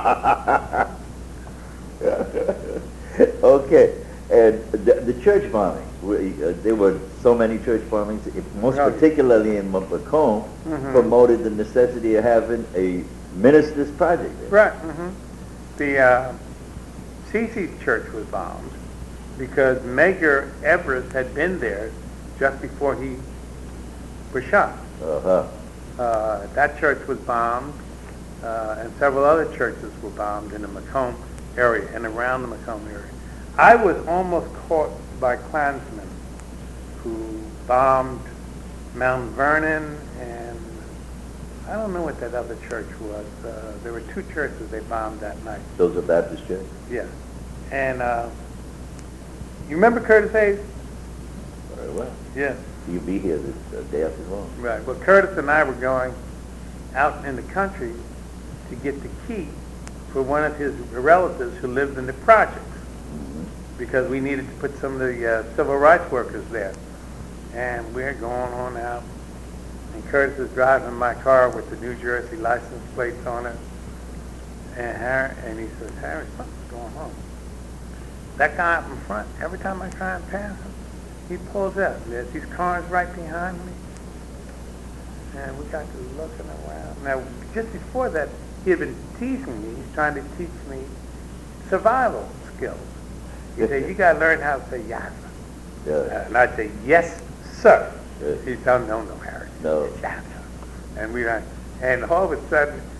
Okay. And the, the church bombing, we- uh, there were so many church bombings, if, most Oh, yeah. particularly in Macomb, Mhm. promoted the necessity of having a minister's project there. Right. Mm-hmm. The uh, C C's church was bombed because Major Everest had been there just before he was shot. Uh-huh. Uh, that church was bombed, uh, and several other churches were bombed in the Macomb area and around the Macomb area. I was almost caught by Klansmen who bombed Mount Vernon, and I don't know what that other church was. Uh, there were two churches they bombed that night. Those are Baptist church? Yeah. And uh, you remember Curtis Hayes? Very well. Yes. You'll be here this uh, day after tomorrow. Right. Well, Curtis and I were going out in the country to get the key for one of his relatives who lived in the projects, Mhm. because we needed to put some of the uh, civil rights workers there. And we're going on out, and Curtis is driving my car with the New Jersey license plates on it. And Harry, and he says, Harry, something's going on. That guy up in front, every time I try and pass him, he pulls up. There's these cars right behind me. And we got to looking around. Now, just before that, he had been teasing me. He's trying to teach me survival skills. He said, you got to learn how to say yes. Yeah. Uh, and I'd say, yes, sir. Yes. He said, no, no, Harry. No. Yes, sir. And we were, and all of a sudden,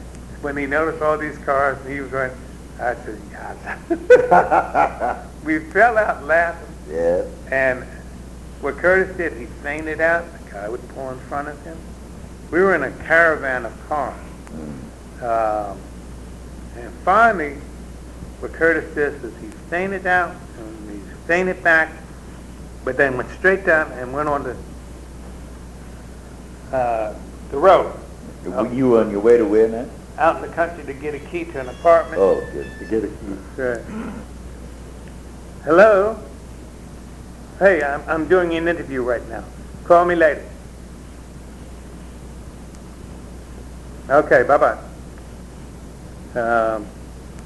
when he noticed all these cars, and he was going, I said, yeah. We fell out laughing. Yeah. And what Curtis did, he fainted out. The guy would pull in front of him. We were in a caravan of cars. Mm. Um, and finally, what Curtis did is he fainted out, and he fainted back, but then went straight down and went on the uh, the road. Were you on your way to where now? Out in the country to get a key to an apartment. Oh, yes, to get a key. Right. Hello? Hey, I'm, I'm doing an interview right now. Call me later. Okay, bye-bye. Um,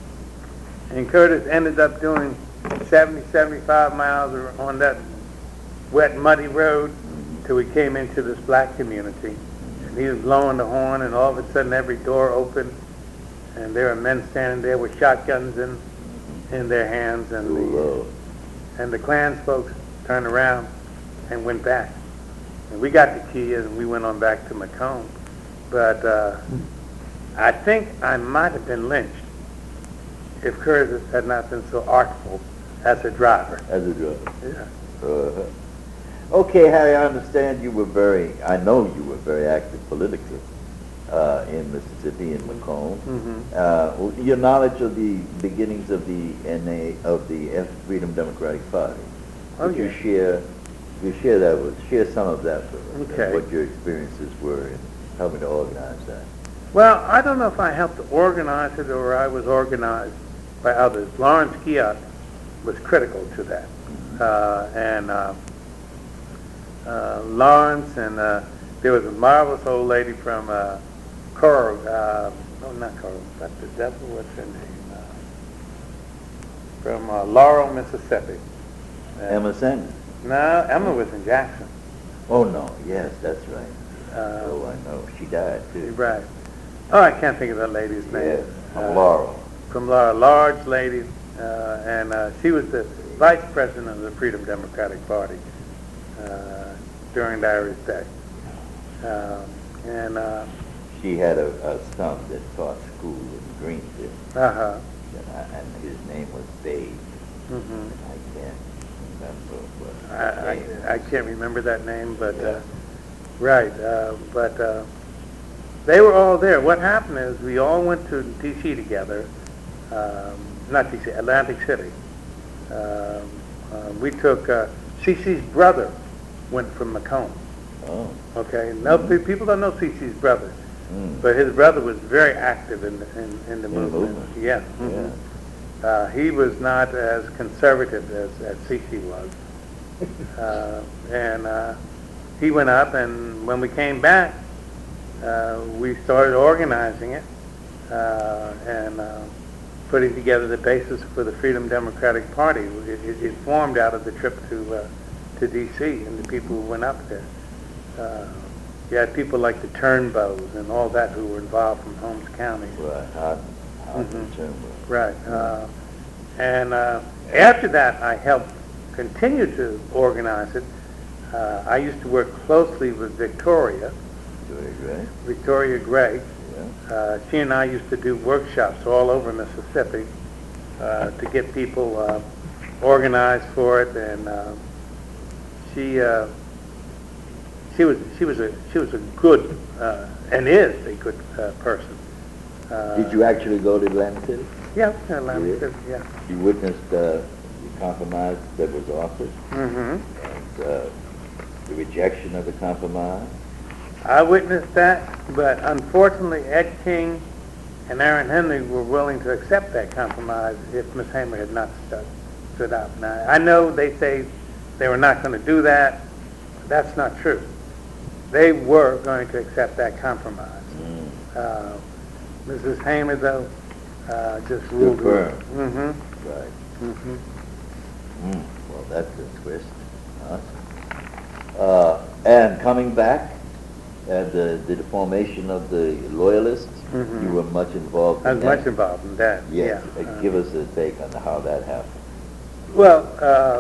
and Curtis ended up doing seventy, seventy-five miles on that wet, muddy road till we came into this black community. And he was blowing the horn, and all of a sudden every door opened, and there were men standing there with shotguns in in their hands, and the and the Klan folks turned around and went back. And we got the key, and we went on back to Macomb. But uh, I think I might have been lynched if Curtis had not been so artful as a driver. As a driver. Yeah. Uh-huh. Okay, Harry, I understand you were very, I know you were very active politically uh, in Mississippi, in Macomb. Mm-hmm. Uh, your knowledge of the beginnings of the N A, of the Freedom Democratic Party, Oh, would you yeah. share, you share that with, share some of that with us, Okay. and what your experiences were in helping to organize that. Well, I don't know if I helped to organize it or I was organized by others. Lawrence Giat was critical to that. Uh, and uh, uh, Lawrence, and uh, there was a marvelous old lady from uh, Coral, uh, no, not Coral, but the devil, what's her name? Uh, from uh, Laurel, Mississippi. Uh, Emma Sanders. No, Emma was in Jackson. Oh, no, yes, that's right. Uh, oh, I know. She died, too. Right. Oh, I can't think of that lady's name. Yeah, from Uh, Laurel. From Laura, large lady, uh, and uh, she was the vice president of the Freedom Democratic Party uh, during Larry's day. Um, and uh She had a, a son that taught school in Greenville, huh. and, I, and his name was Babe. Mm-hmm. I can't remember what I, his name I I was. can't remember that name, but Yeah. uh, right. Uh, but uh, they were all there. What happened is we all went to D C together. Um, not D C, Atlantic City. Um, uh, we took uh, C C's brother went from Macomb. Oh. Okay, no pe- people don't know C C's brother, Mm. but his brother was very active in the, in, in the In the movement. movement. Yeah. mhm. Uh, he was not as conservative as, as C C was, uh, and uh, he went up. And when we came back, uh, we started organizing it uh, and uh, putting together the basis for the Freedom Democratic Party. It, it, it formed out of the trip to uh, to D C and the people who went up there. Uh, you had people like the Turnbows and all that who were involved from Holmes County. Right. Hard, hard Mhm. to determine. Right. Uh, and uh, after that, I helped continue to organize it. Uh, I used to work closely with Victoria, Very great. Victoria Gray. Yeah. Uh, she and I used to do workshops all over Mississippi uh, to get people uh, organized for it, and uh, she uh, she was she was a she was a good uh, and is a good uh, person. Uh, Did you actually go to Atlantic City? Yeah, Atlantic Yeah. City. Yeah. You witnessed uh, the compromise that was offered Mm-hmm. and uh, the rejection of the compromise? I witnessed that, but unfortunately, Ed King and Aaron Henry were willing to accept that compromise if Miss Hamer had not stood, stood up. Now, I know they say they were not going to do that. That's not true. They were going to accept that compromise. Mm. Uh, Missus Hamer, though, uh, just ruled. firm. Mm-hmm. Right. Mm-hmm. Mm. Well, that's a twist. Awesome. Uh, and coming back, and the, the formation of the Loyalists, Mhm. you were much involved I in was that? much involved in that. Yes. Yeah. Uh, Uh, give us a take on how that happened. Well, uh,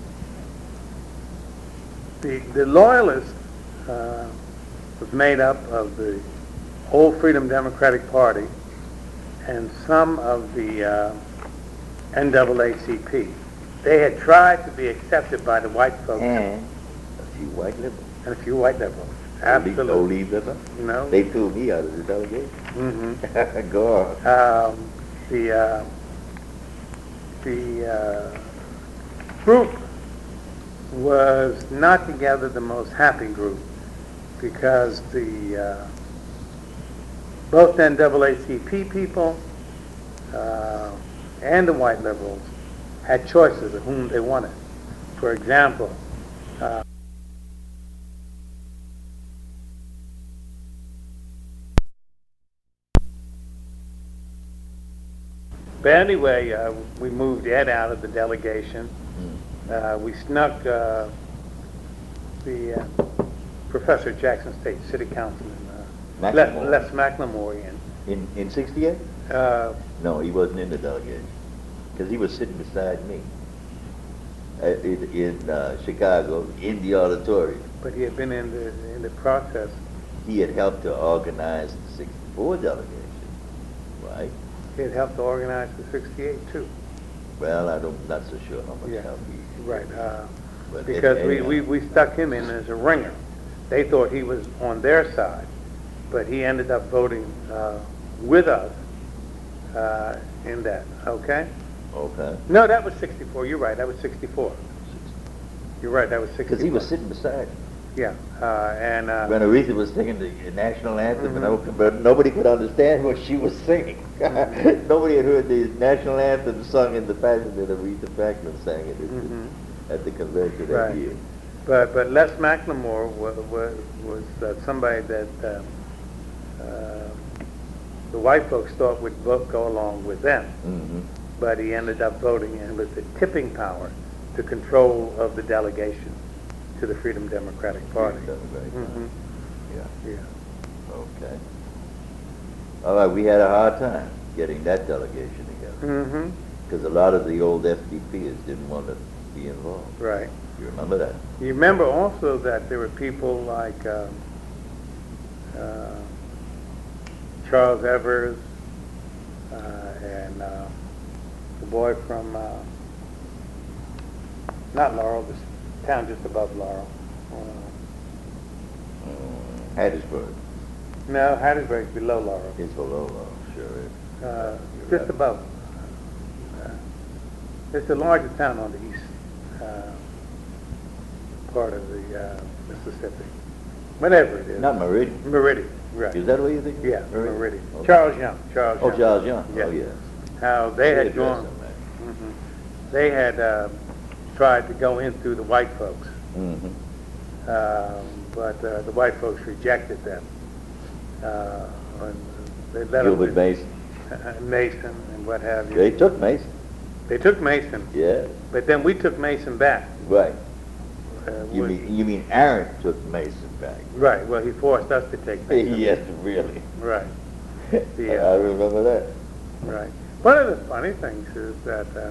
the the Loyalists uh, was made up of the old Freedom Democratic Party, and some of the uh, N double A C P. They had tried to be accepted by the white folks And a few white liberals. and a few white liberals. No leave- Absolutely. No leave liberals. You know? They threw me out of the delegation. Mhm. Go on. Um, the uh, the uh, group was not together the most happy group because the uh, both N double A C P people uh, and the white liberals had choices of whom they wanted. For example, uh, but anyway, uh, we moved Ed out of the delegation. Uh, we snuck uh, the uh, Professor Jackson State City Councilman uh, Les, McLemore. Les McLemore in. In, in sixty-eight? Uh, No, he wasn't in the delegation, because he was sitting beside me uh, in, in uh, Chicago, in the auditorium. but he had been in the in the process. He had helped to organize the sixty-four delegation, right? He had helped to organize the sixty-eight too. Well, I don't, not so sure how much Yeah. help he... Right. Uh, But because we, anyhow. we, we stuck him in as a ringer. They thought he was on their side, but he ended up voting uh, with us uh, in that. Okay? Okay. No, that was sixty-four. You're right. That was sixty-four. You're right. That was sixty-four. Because he was sitting beside me. Yeah. Uh, and uh, When Aretha was singing the national anthem, Mhm. and no- but nobody could understand what she was singing. Mhm. Nobody had heard the national anthem sung in the fashion that Aretha Franklin sang it at, Mhm. the, at the convention that Right. year. but but Les McLemore was was, was uh, somebody that uh, uh, the white folks thought would vote go along with them. Mm-hmm. But he ended up voting in with the tipping power, the control of the delegation to the Freedom Democratic Party. Mhm. Yeah. Yeah. Okay. All right, we had a hard time getting that delegation together Mm-hmm. because a lot of the old F D Pers didn't want to be involved. Right. You remember that? You remember also that there were people like um, uh, Charles Evers uh, and uh, the boy from uh, not Laurel, this town just above Laurel. Uh, Mm, Hattiesburg. no, Hattiesburg's below Laurel. It's below, uh, sure is. Uh, You're just right. above. Uh, it's the largest town on the east uh, part of the uh, Mississippi. Whatever it is. Not Meridian. Meridian, right. Is that what you think? Yeah, Meridian. Okay. Charles Young, Charles Oh, Young. Charles Young. Yeah. Oh, yes. How they Good had address gone, on that. mhm. they had um, tried to go in through the white folks, Mm-hmm. um, but uh, the white folks rejected them. Uh, and they let Gilbert them, Mason. Mason and what have you. They took Mason. They took Mason, Yeah. but then we took Mason back. Right. Uh, You we- mean you mean Aaron took Mason back? Right, well, he forced us to take Mason. Yes, really. Right, I Yeah. remember that. right. One of the funny things is that uh,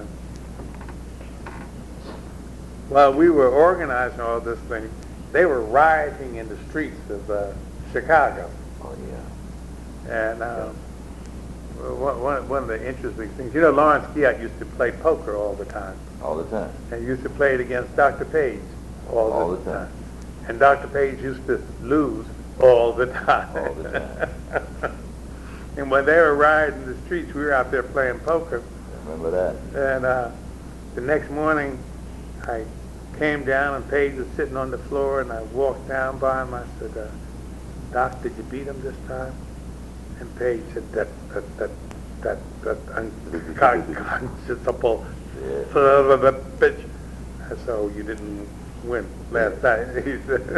while we were organizing all this thing, they were rioting in the streets of uh, Chicago. Oh yeah. And uh, one, one, one of the interesting things, you know, Lawrence Giat used to play poker all the time. All the time. And he used to play it against Doctor Page all, All the, the time. time. And Doctor Page used to lose all the time. All the time. And when they were riding the streets, we were out there playing poker. I remember that. And uh, the next morning, I came down and Page was sitting on the floor, and I walked down by him. I said, uh, "Doc, did you beat him this time?" And Page said, "That that that that that unconscionable Yeah. son of a bitch." And so you didn't win last night. He said.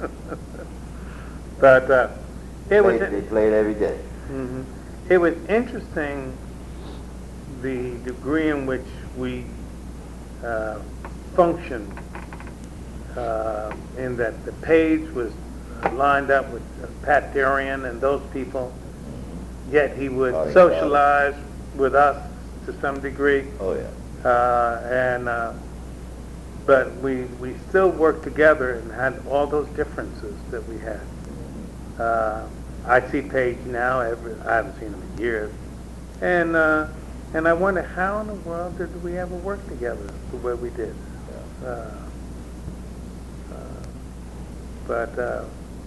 But uh, it was. They, they played every day. Mhm. It was interesting the degree in which we uh, functioned uh, in that the page was lined up with uh, Pat Darian and those people, yet he would Oh, yeah. socialize with us to some degree, Oh yeah. uh, and uh, but we, we still worked together and had all those differences that we had. Uh, I see Paige now. Every, I haven't seen him in years, And, uh, and I wonder how in the world did we ever work together the way we did? Uh, uh, but, uh,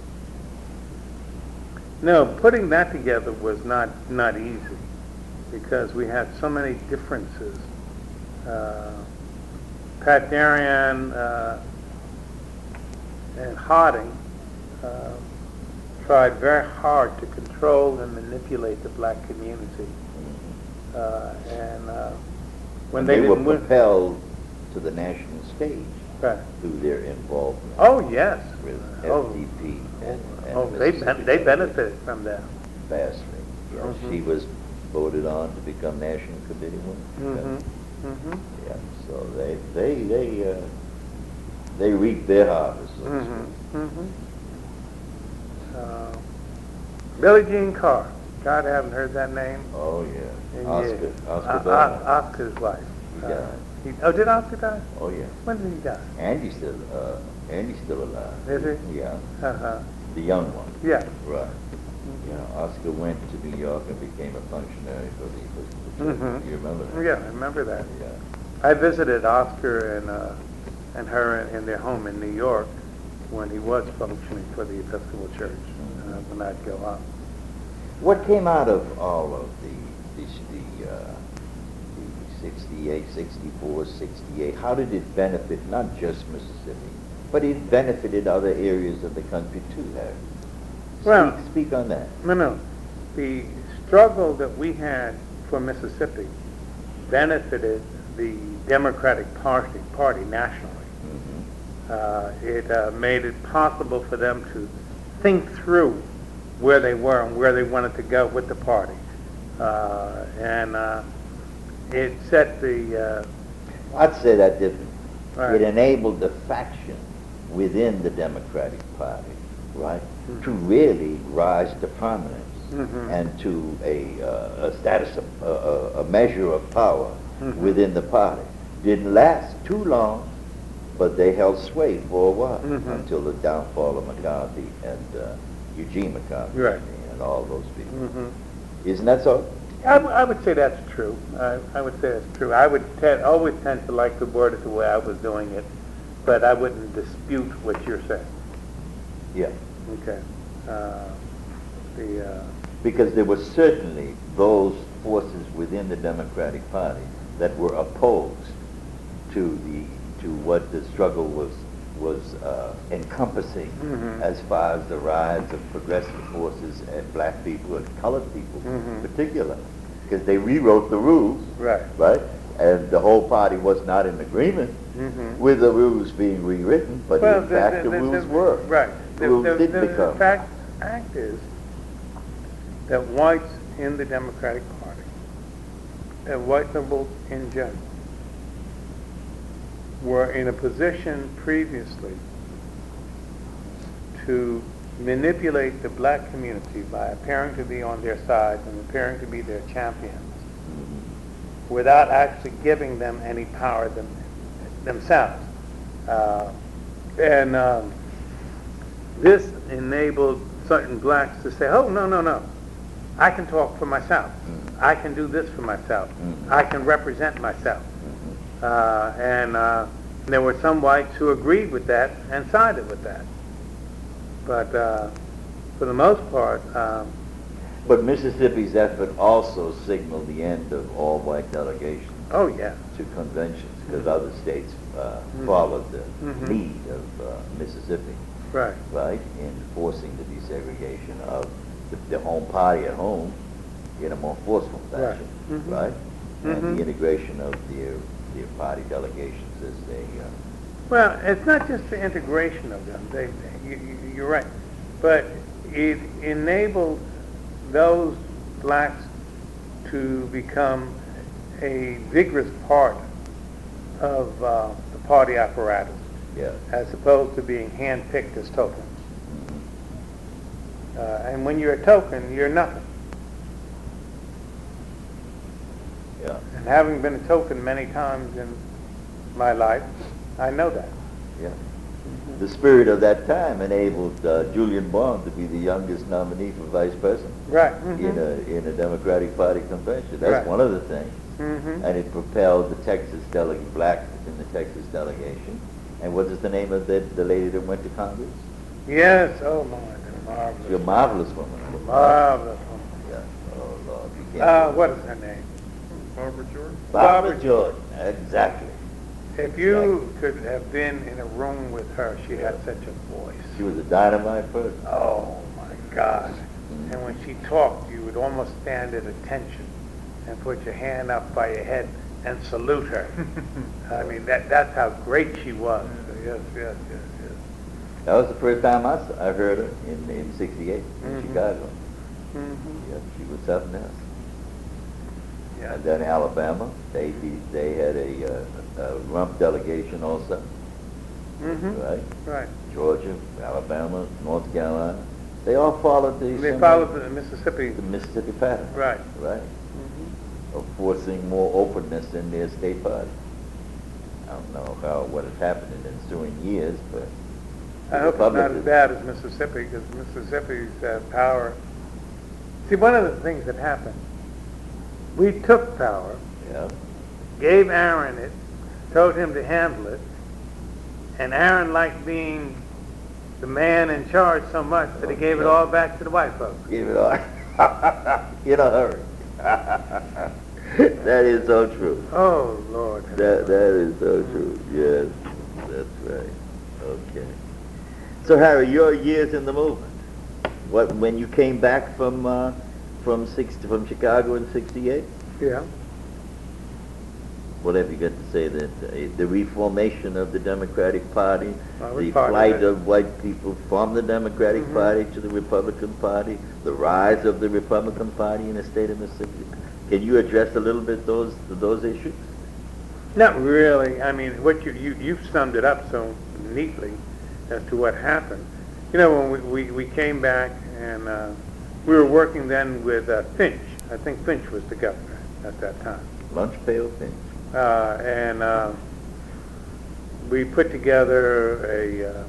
no, putting that together was not, not easy because we had so many differences. Uh, Pat Darien uh, and Harding uh, tried very hard to control and manipulate the black community. Uh, and uh, when And they, they were didn't win, propelled to the national stage right. through their involvement Oh yes. with Oh, F D P and, and oh, they ben- Mississippi they benefited from that. vastly. Yeah, Mhm. she was voted on to become national committee woman. Mm-hmm. Mm-hmm. Yeah, so they they they uh, they reaped their harvest. So to Mm-hmm. speak. Mm-hmm. Uh, Billie Jean Carr. God, I haven't heard that name Oh yeah, in Oscar, years. Oscar Uh, Bernhardt. O- Oscar's wife. He Uh, died. he- oh, did Oscar die? Oh yeah, When did he die? Andy's still uh, Andy's still alive. Is he? Yeah, Uh-huh. the young one. Yeah. Right. Yeah, Oscar went to New York and became a functionary for the Episcopal Church. Mhm. You remember that? Yeah, I remember that. Yeah. I visited Oscar and uh, and her in, in their home in New York when he was functioning for the Episcopal Church. Uh, when I'd go up. What came out of all of the, the, the, uh, the sixty-eight, sixty-four, sixty-eight? How did it benefit not just Mississippi, but it benefited other areas of the country too, Harry? Well- Speak, speak on that. No, no. The struggle that we had for Mississippi benefited the Democratic Party, party nationally. Mhm. Uh, it uh, made it possible for them to think through where they were and where they wanted to go with the party. Uh, and uh, it set the... Uh, I'd say that differently. Right. It enabled the faction within the Democratic Party, right, Mhm. to really rise to prominence Mhm. and to a, uh, a status, of, a, a, a measure of power Mhm. within the party. Didn't last too long, but they held sway for a while Mhm. until the downfall of McCarthy and uh, Eugene McCarthy Right. and all those people. mhm. Isn't that so? I, w- I would say that's true. I, I would say that's true. I would te- always tend to like to word it the way I was doing it, but I wouldn't dispute what you're saying. Yeah. Okay. Uh, the uh, Because there were certainly those forces within the Democratic Party that were opposed to the to what the struggle was was uh, encompassing Mhm. as far as the rise of progressive forces and black people and colored people Mhm. in particular, because they rewrote the rules, right. right? And the whole party was not in agreement Mhm. with the rules being rewritten, but Well, in fact the, rules were. right. The The, rules the, did the, become. the fact, fact is that whites in the Democratic Party, and white liberals in general, were in a position previously to manipulate the black community by appearing to be on their side and appearing to be their champions Mhm. without actually giving them any power them, themselves. Uh, and um, this enabled certain blacks to say, oh, no, no, no. I can talk for myself. Mhm. I can do this for myself. Mhm. I can represent myself. Mhm. Uh, and uh, there were some whites who agreed with that and sided with that. But uh, for the most part, um, But Mississippi's effort also signaled the end of all white delegations oh yeah, to conventions, because other states uh, Mhm. followed the Mhm. lead of uh, Mississippi, right. right, in forcing the desegregation of the, the home party at home in a more forceful Right. fashion, Mhm. right, and Mhm. the integration of their their party delegations as they. Uh, Well, it's not just the integration of them. They, you, you- you're right, but it enabled those blacks to become a vigorous part of uh, the party apparatus, yeah. as opposed to being handpicked as tokens. Mhm. Uh, and when you're a token, you're nothing. Yeah. And having been a token many times in my life, I know that. Yeah. the spirit of that time enabled uh, Julian Bond to be the youngest nominee for vice president Right. in a in a Democratic Party convention. That's Right. one of the things. Mm-hmm. And it propelled the Texas delegate, black in the Texas delegation. And what is the name of the, the lady that went to Congress? Yes, oh my, She's a marvelous. marvelous woman. Marvelous. Yeah. Oh Lord, you can't. Uh, what is her name? Barbara Jordan? Barbara Barbara Jordan. Exactly. If you could have been in a room with her, she had such a voice. She was a dynamite person. Oh my God. And when she talked, you would almost stand at attention and put your hand up by your head and salute her. I mean, that that's how great she was. Yes, yes, yes, yes. That was the first time I, saw, I heard her in, in sixty-eight in Mhm. Chicago. Mm-hmm. Yeah, she was something else. Yeah. And then Alabama, they they had a, uh, a rump delegation also, Mm-hmm. right? Right. Georgia, Alabama, North Carolina. They all followed the They similar- followed the Mississippi. the Mississippi pattern. Right. Right. Mm-hmm. Of forcing more openness in their state party. I don't know how what has happened in ensuing years, but I hope it's not as Republicans- bad as Mississippi, because Mississippi's uh, power. See, one of the things that happened, we took power, Yeah. gave Aaron it, told him to handle it, and Aaron liked being the man in charge so much that he gave it all back to the white folks. Give it all. In a hurry. That is so true. Oh, Lord. That that is so true. Yes, that's right. Okay. So Harry, your years in the movement. What when you came back from uh, from six from Chicago in sixty-eight? Yeah. What have you got to say that uh, the reformation of the Democratic Party, I was the part of flight it. of white people from the Democratic Mhm. Party to the Republican Party, the rise of the Republican Party in the state of Mississippi? Can you address a little bit those those issues? Not really. I mean, what you, you, you've summed it up so neatly as to what happened. You know, when we, we, we came back and uh, we were working then with uh, Finch. I think Finch was the governor at that time. Lunch pail thing. Uh, and uh, we put together a, uh,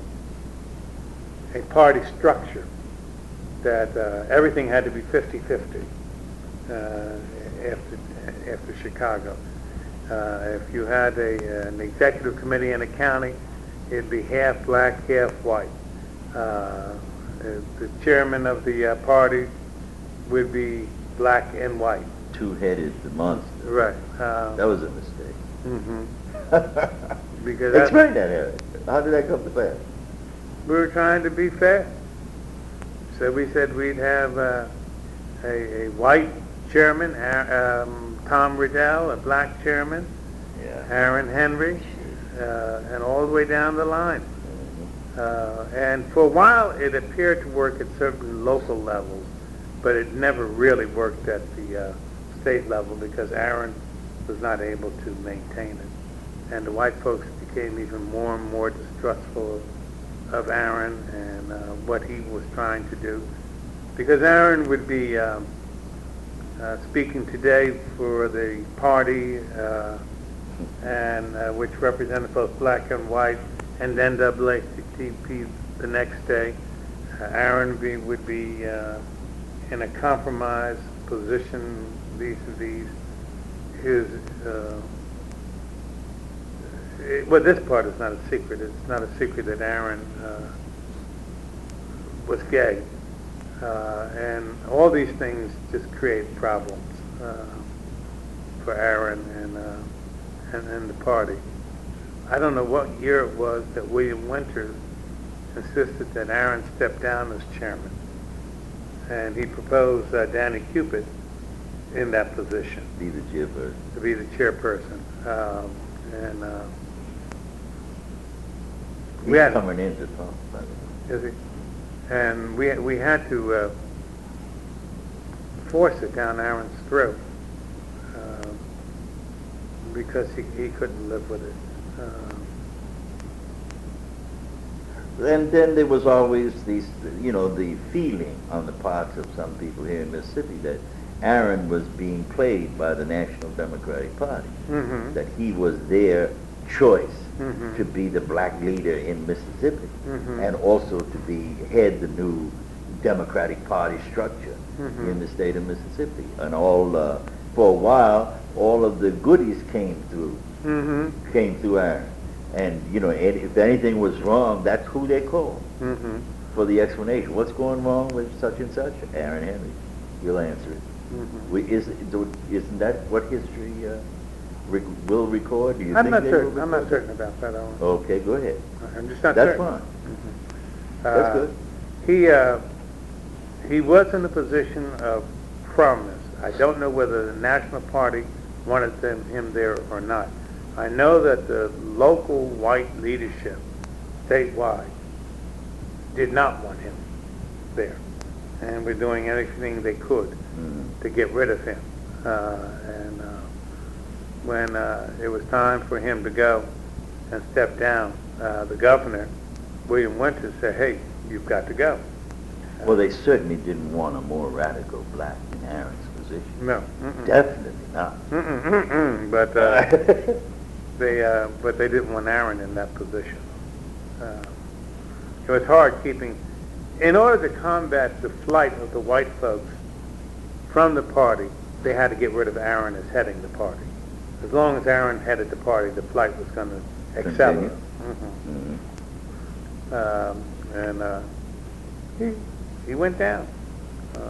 a party structure that uh, everything had to be fifty-fifty uh, after, after Chicago. Uh, if you had a, an executive committee in a county, it'd be half black, half white. Uh, the chairman of the uh, party would be black and white. Two-headed monster. Right. Uh, That was a mistake. mhm. Because that's- Explain that, Harry. How did that come to pass? We were trying to be fair. So we said we'd have uh, a, a white chairman, uh, um, Tom Riddell, a black chairman, Yeah. Aaron Henry, uh, and all the way down the line. Mhm. Uh, and for a while it appeared to work at certain local levels, but it never really worked at the uh, state level because Aaron was not able to maintain it. And the white folks became even more and more distrustful of, of Aaron and uh, what he was trying to do. Because Aaron would be um, uh, speaking today for the party, uh, and uh, which represented both black and white, and N double A C P the next day. Uh, Aaron be, would be uh, in a compromise position vis-a-vis his, uh, it, well, this part is not a secret. It's not a secret that Aaron uh, was gay. Uh, and all these things just create problems uh, for Aaron and, uh, and, and the party. I don't know what year it was that William Winters insisted that Aaron step down as chairman. And he proposed uh, Danny Cupid in that position Be the chairperson. to be the chairperson. Um, and uh, He's we had, coming in to talk, by the way. is he? And we we had to uh, force it down Aaron's throat uh, because he he couldn't live with it. Uh, And then there was always these, you know, the feeling on the parts of some people here in Mississippi that Aaron was being played by the National Democratic Party, mhm. that he was their choice Mhm. to be the black leader in Mississippi, Mhm. and also to be head the new Democratic Party structure Mhm. in the state of Mississippi. And all uh, for a while, all of the goodies came through Mhm. came through Aaron. And you know, and if anything was wrong, that's who they called Mhm. for the explanation. What's going wrong with such and such? Aaron Henry. You'll answer it. Mhm. We, is, isn't that what history uh, rec- will record? Do you I'm think not they certain, will I'm not record certain about that, Owen. that? Okay, go ahead. I'm just not That's certain. fine. Mhm. That's Uh, good. He, uh, he was in a position of prominence. I don't know whether the National Party wanted them, him there or not. I know that the local white leadership statewide did not want him there, and were doing anything they could Mm. to get rid of him. Uh, and uh, when uh, it was time for him to go and step down, uh, the governor, William Winters, said, "Hey, you've got to go." Well, they certainly didn't want a more radical black in Aaron's position. No. Mm-mm. Definitely not. Mm-mm, mm-mm. But uh, they, uh, but they didn't want Aaron in that position. Uh, it was hard keeping, in order to combat the flight of the white folks from the party, they had to get rid of Aaron as heading the party. As long as Aaron headed the party, the flight was going to accelerate. Mhm. Mm-hmm. Um, and uh, he he went down. Uh,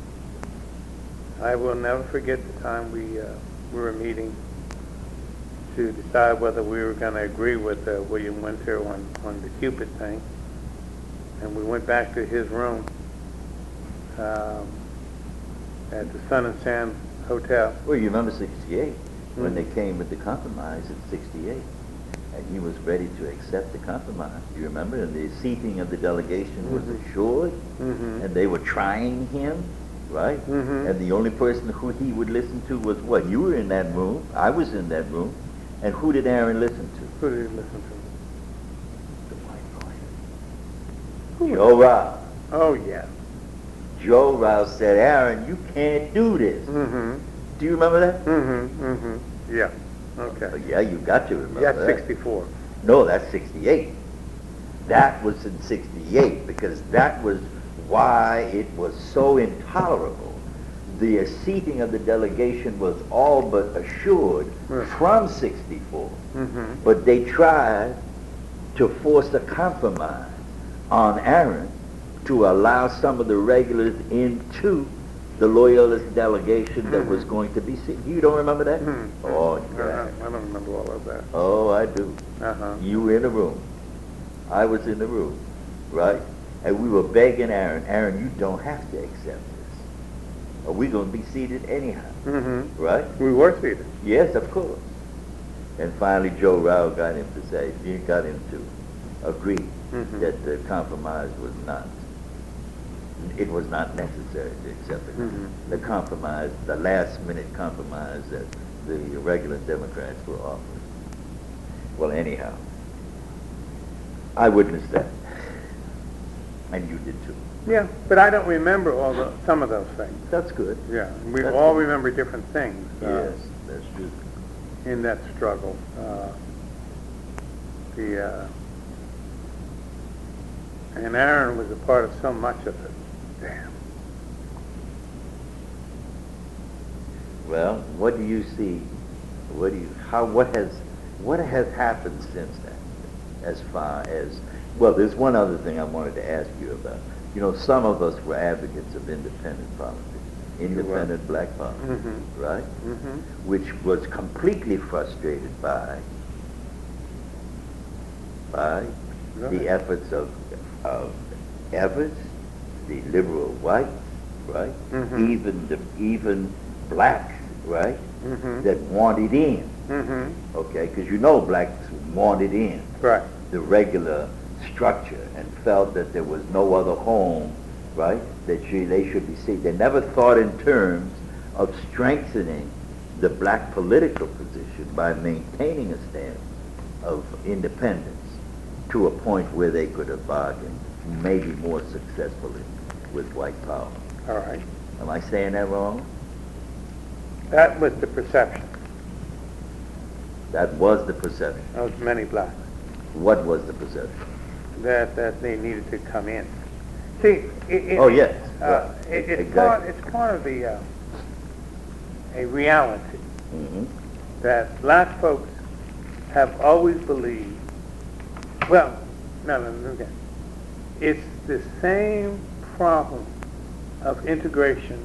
I will never forget the time we uh, we were meeting to decide whether we were going to agree with uh, William Winter on, on the Cupid thing. And we went back to his room um, at the Sun and Sand Hotel. Well, you remember sixty-eight, when Mhm. they came with the compromise in sixty-eight, and he was ready to accept the compromise. You remember? And the seating of the delegation was Mhm. assured, Mhm. and they were trying him, right? Mhm. And the only person who he would listen to was what? You were in that room. I was in that room. And who did Aaron listen to? Who did he listen The white lawyer. to? Who Joe was Rao. it? Oh, yeah. Joe Rao said, Aaron, you can't do this. Mm-hmm. Do you remember that? Mm-hmm. Mm-hmm. Yeah. Oh, Okay. yeah, you got to remember Yeah, that. sixty-four. No, that's sixty-eight. That was in sixty-eight because that was why it was so intolerable. The seating of the delegation was all but assured Yeah. from sixty-four. Mm-hmm. But they tried to force a compromise on Aaron to allow some of the regulars into the loyalist delegation that was Mhm. going to be seated. You don't remember that? Mhm. Oh, I yeah. don't, I don't remember all of that. Oh, I do. Uh-huh. You were in the room. I was in the room, right? And we were begging Aaron, Aaron, you don't have to accept this. Or we're going to be seated anyhow, Mm-hmm. right? We were seated. Yes, of course. And finally, Joe Rao got him to say, he got him to agree Mhm. that the compromise was not, it was not necessary to accept it. Mhm. The compromise, the last minute compromise that the regular Democrats were offering. Well, anyhow, I witnessed that. And you did too. Yeah, but I don't remember all the, some of those things. That's good. Yeah, we That's all good. remember different things. uh, Yes, that's true. In that struggle. Uh, the, uh, and Aaron was a part of so much of it. Damn. Well, what do you see? What do you? How? What has? What has happened since then? As far as well, there's one other thing I wanted to ask you about. You know, some of us were advocates of independent politics, independent black politics, Mhm. right? Mm-hmm. Which was completely frustrated by by Right. the efforts of of Evers, the liberal whites, right? Mhm. Even the even blacks, right? Mm-hmm. That wanted in, Mm-hmm. okay? Because you know blacks wanted in Right. the regular structure and felt that there was no other home, right? That you, they should be seen. They never thought in terms of strengthening the black political position by maintaining a stance of independence to a point where they could have bargained maybe more successfully with white power. All right. Am I saying that wrong? That was the perception. That was the perception. of many blacks, What was the perception? that, that they needed to come in. See, it, it, Oh, yes. uh, Right. it, it's Exactly. part, it's part of the, uh, a reality Mhm. that black folks have always believed, well, no, no, no, okay. It's the same problem of integration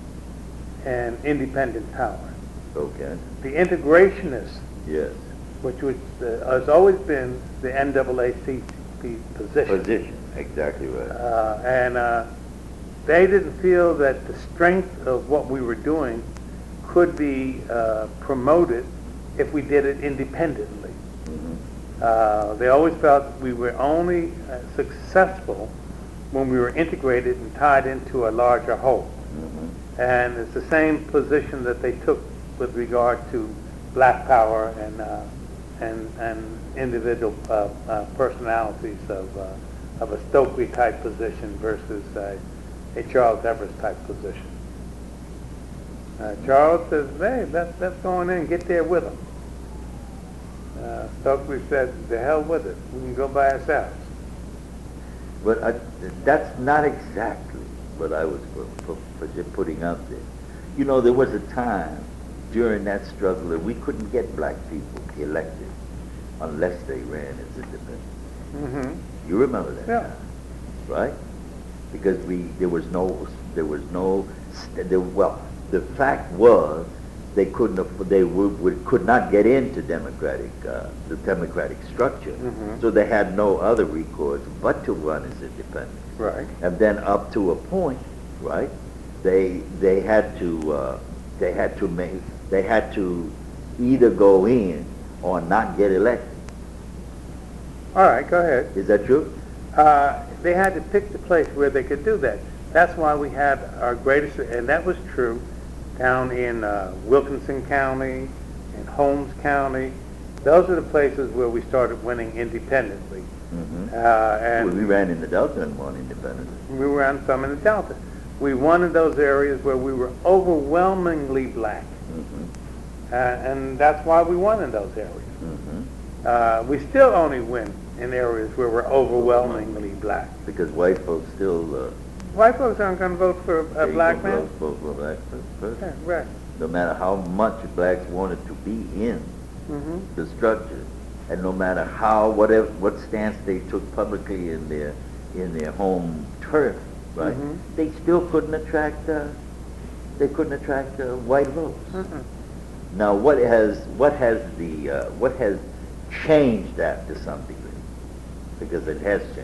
and independent power. Okay. The integrationists, Yes. which was, uh, has always been the N double A C P position, Position. Exactly right. uh, and uh, they didn't feel that the strength of what we were doing could be uh, promoted if we did it independently. Mhm. Uh, they always felt we were only uh, successful when we were integrated and tied into a larger whole. Mhm. And it's the same position that they took with regard to black power and uh, and and individual uh, uh, personalities of uh, of a Stokely type position versus uh, a Charles Evers type position. Uh, Charles says, "Hey, let's let's go in there and get there with them." Uh, Stokely said, "The hell with it. We can go by ourselves." But I, that's not exactly what I was pu- pu- pu- putting out there. You know, there was a time during that struggle that we couldn't get black people elected unless they ran as independents. Mm-hmm. You remember that Yeah. time, right? Because we there was no there was no st- there, well the fact was they couldn't aff- they would, would could not get into democratic uh, the democratic structure, Mhm. so they had no other recourse but to run as independents. Right. And then up to a point, right? They they had to uh, they had to make they had to either go in or not get elected. All right, go ahead. Is that true? Uh, they had to pick the place where they could do that. That's why we had our greatest, and that was true down in uh, Wilkinson County, in Holmes County. Those are the places where we started winning independently. Mm-hmm. Uh, and Well, we ran in the Delta and won independently. we were on some in the Delta. We won in those areas where we were overwhelmingly black, Mm-hmm. uh, and that's why we won in those areas. Mm-hmm. Uh, we still only win in areas where we're overwhelmingly black. Because white folks still uh, White folks aren't going to vote for a they black don't man. vote for a black per- person. Yeah, right. No matter how much blacks wanted to be in Mm-hmm. the structure, and no matter how whatever what stance they took publicly in their in their home turf, right? Mhm. They still couldn't attract uh, they couldn't attract uh, white votes. Mm-mm. Now, what has what has the uh, what has changed that to some degree? Because it has changed.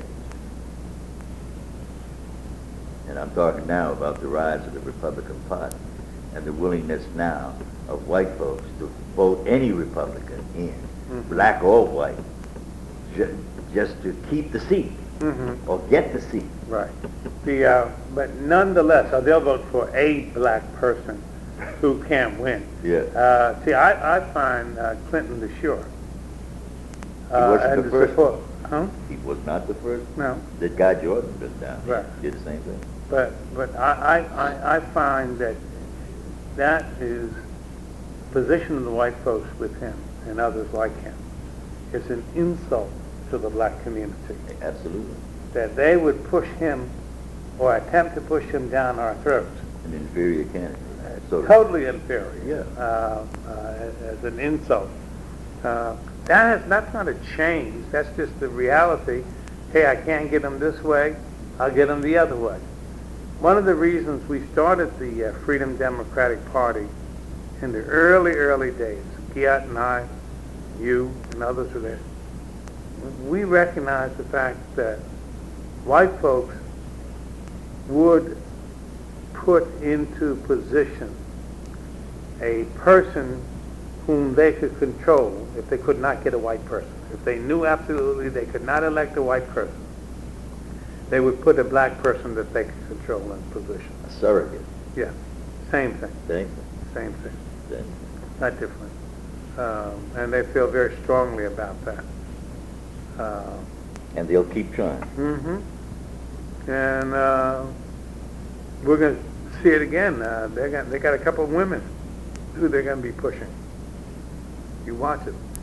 And I'm talking now about the rise of the Republican Party and the willingness now of white folks to vote any Republican in, Mhm. black or white, ju- just to keep the seat Mm-hmm. or get the seat. Right. The uh, but nonetheless, uh, they'll vote for a black person who can't win. Yeah. Uh, see, I, I find uh, Clinton the sure. Uh, wasn't and the first support, huh? He was not the first. No. The guy Jordan been down. He Right. did the same thing. But but I, I, I, I find that that is position of the white folks with him and others like him is an insult to the black community. Absolutely. That they would push him or attempt to push him down our throats. An inferior candidate. So Totally inferior. Yeah. Uh, uh, as an insult. Uh, that is, that's not a change. That's just the reality. Hey, I can't get them this way. I'll get them the other way. One of the reasons we started the uh, Freedom Democratic Party in the early, early days, Giat and I, you and others were there, we recognized the fact that white folks would put into position a person whom they could control if they could not get a white person. If they knew absolutely they could not elect a white person, they would put a black person that they could control in position. a surrogate. Yeah, same thing, Same thing. same thing, Same thing. not different. Um, and they feel very strongly about that. Uh, And they'll keep trying. hmm And uh, we're going to see it again. Uh, they got they got a couple of women who they're going to be pushing. You watch it.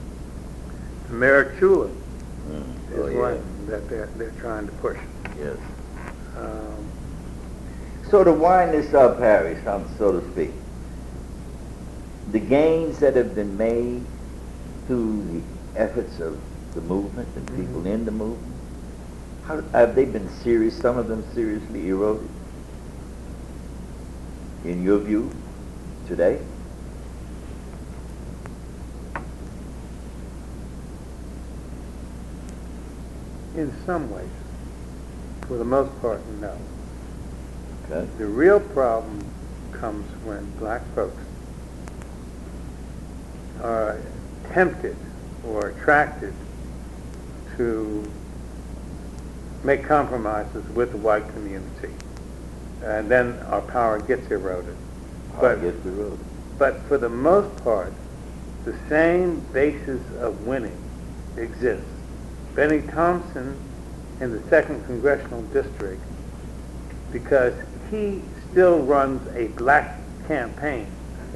Mayor Chula Mm. is Oh, yeah. one that they're, they're trying to push. Yes. Um, So to wind this up, Harry, so so to speak, the gains that have been made through the efforts of the movement and people Mhm. in the movement, how, have they been serious, some of them seriously eroded? In your view, today? in some ways, for the most part, no. Okay. The real problem comes when black folks are tempted or attracted to make compromises with the white community, and then our power gets eroded. How But, gets eroded? but for the most part, the same basis of winning exists. Benny Thompson in the second congressional district, because he still runs a black campaign,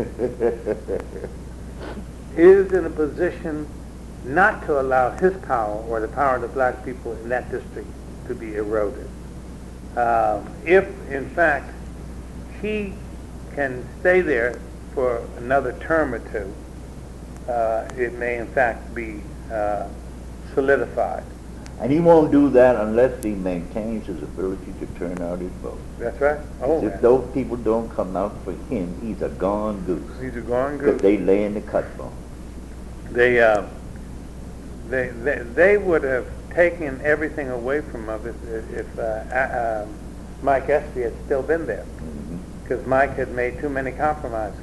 is in a position not to allow his power or the power of the black people in that district to be eroded. Um, if, in fact, he can stay there for another term or two, uh, it may, in fact, be uh, solidified. And he won't do that unless he maintains his ability to turn out his vote. That's right. Oh, If man. those people don't come out for him, he's a gone goose. He's a gone Because goose. they lay in the cut for him. They, uh, they, they, they would have taken everything away from him if, if uh, uh, um, Mike Espy had still been there, Mhm. because Mike had made too many compromises.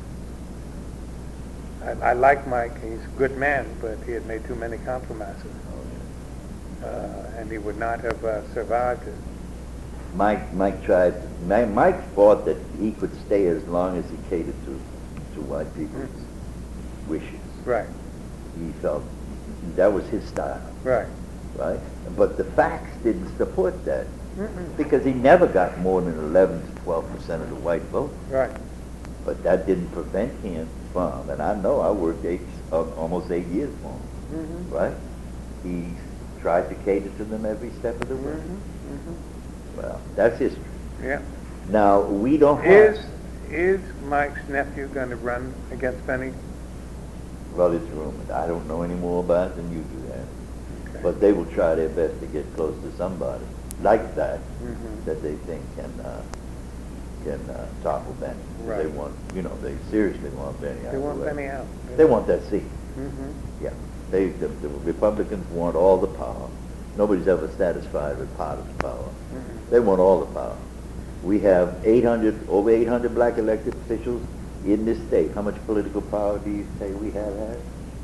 I, I like Mike; he's a good man, but he had made too many compromises, uh, and he would not have uh, survived it. Mike, Mike tried, Mike, Mike thought that he could stay as long as he catered to, to white people's wishes. Right, He felt that was his style, right. right? But the facts didn't support that, Mm-mm. because he never got more than eleven to twelve percent of the white vote. Right. But that didn't prevent him from, and I know I worked eight, uh, almost eight years for him, Mm-hmm. right? He tried to cater to them every step of the way. Mm-hmm. Mm-hmm. Well, that's history. Yeah. Now, we don't have... Is is Mike's nephew going to run against Benny? Well, it's rumored. I don't know any more about it than you do, Harry. Okay. But they will try their best to get close to somebody like that, Mhm. that they think can uh, can uh, topple Benny. They Right. want, you know, they seriously want Benny out They of want the way. Benny out. They want that seat. Mm-hmm. Yeah. They, the, the Republicans want all the power. Nobody's ever satisfied with part of the power. Mhm. They want all the power. We have eight hundred, over eight hundred black elected officials in this state. How much political power do you say we have had?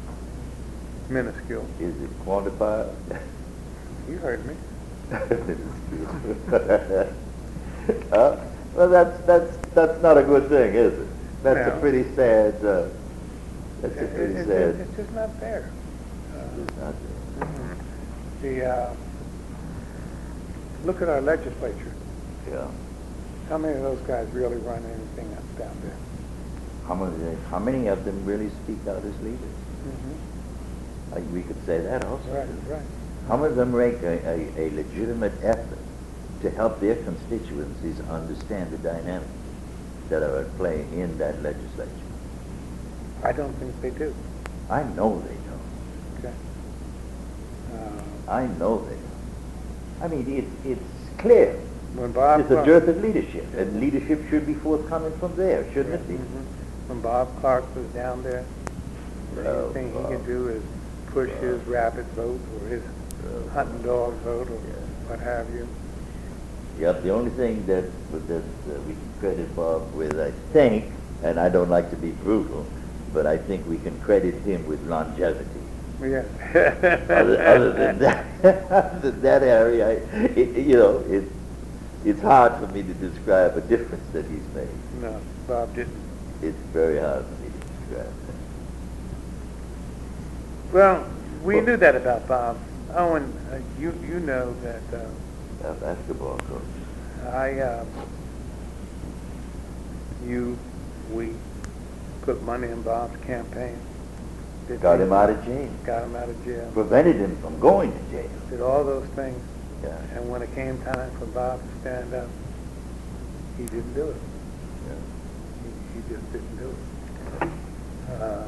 Minuscule. Is it quantified? You heard me. Minuscule. uh, well, that's, that's, that's not a good thing, is it? That's No. a pretty sad, uh, that's a It- pretty it- sad... it- It's just not fair. It's not there. Mhm. The, uh, look at our legislature. Yeah. How many of those guys really run anything up down there? How many, how many of them really speak out as leaders? Mm-hmm. Uh, we could say that also. Right, right. How many of them make a, a, a legitimate effort to help their constituencies understand the dynamics that are at play in that legislature? I don't think they do. I know they don't. Okay. Uh, I know they don't. I mean, it's, it's clear. When Bob It's a Clark- dearth of leadership, and leadership should be forthcoming from there, shouldn't it be? Mhm. When Bob Clark was down there, the Oh, only thing he Bob. could do is push Bob. his rabbit vote or his Oh, hunting dog vote or Yeah. what have you. Yep, the only thing that, that uh, we can credit Bob with, I think, and I don't like to be brutal, but I think we can credit him with longevity. Yeah. Other, other than that, other than that area, I, it, you know, it, it's hard for me to describe a difference that he's made. No, Bob didn't. It's very hard for me to describe Well, we Well- knew that about Bob. Owen, uh, you you know that uh, that. Uh, basketball coach. I, uh, you, we put money in Bob's campaign. Did got things- him out of jail, Got him out of jail. prevented him from going to jail. Did all those things. Yeah. And when it came time for Bob to stand up, he didn't do it. Yeah. He, he just didn't do it. Uh,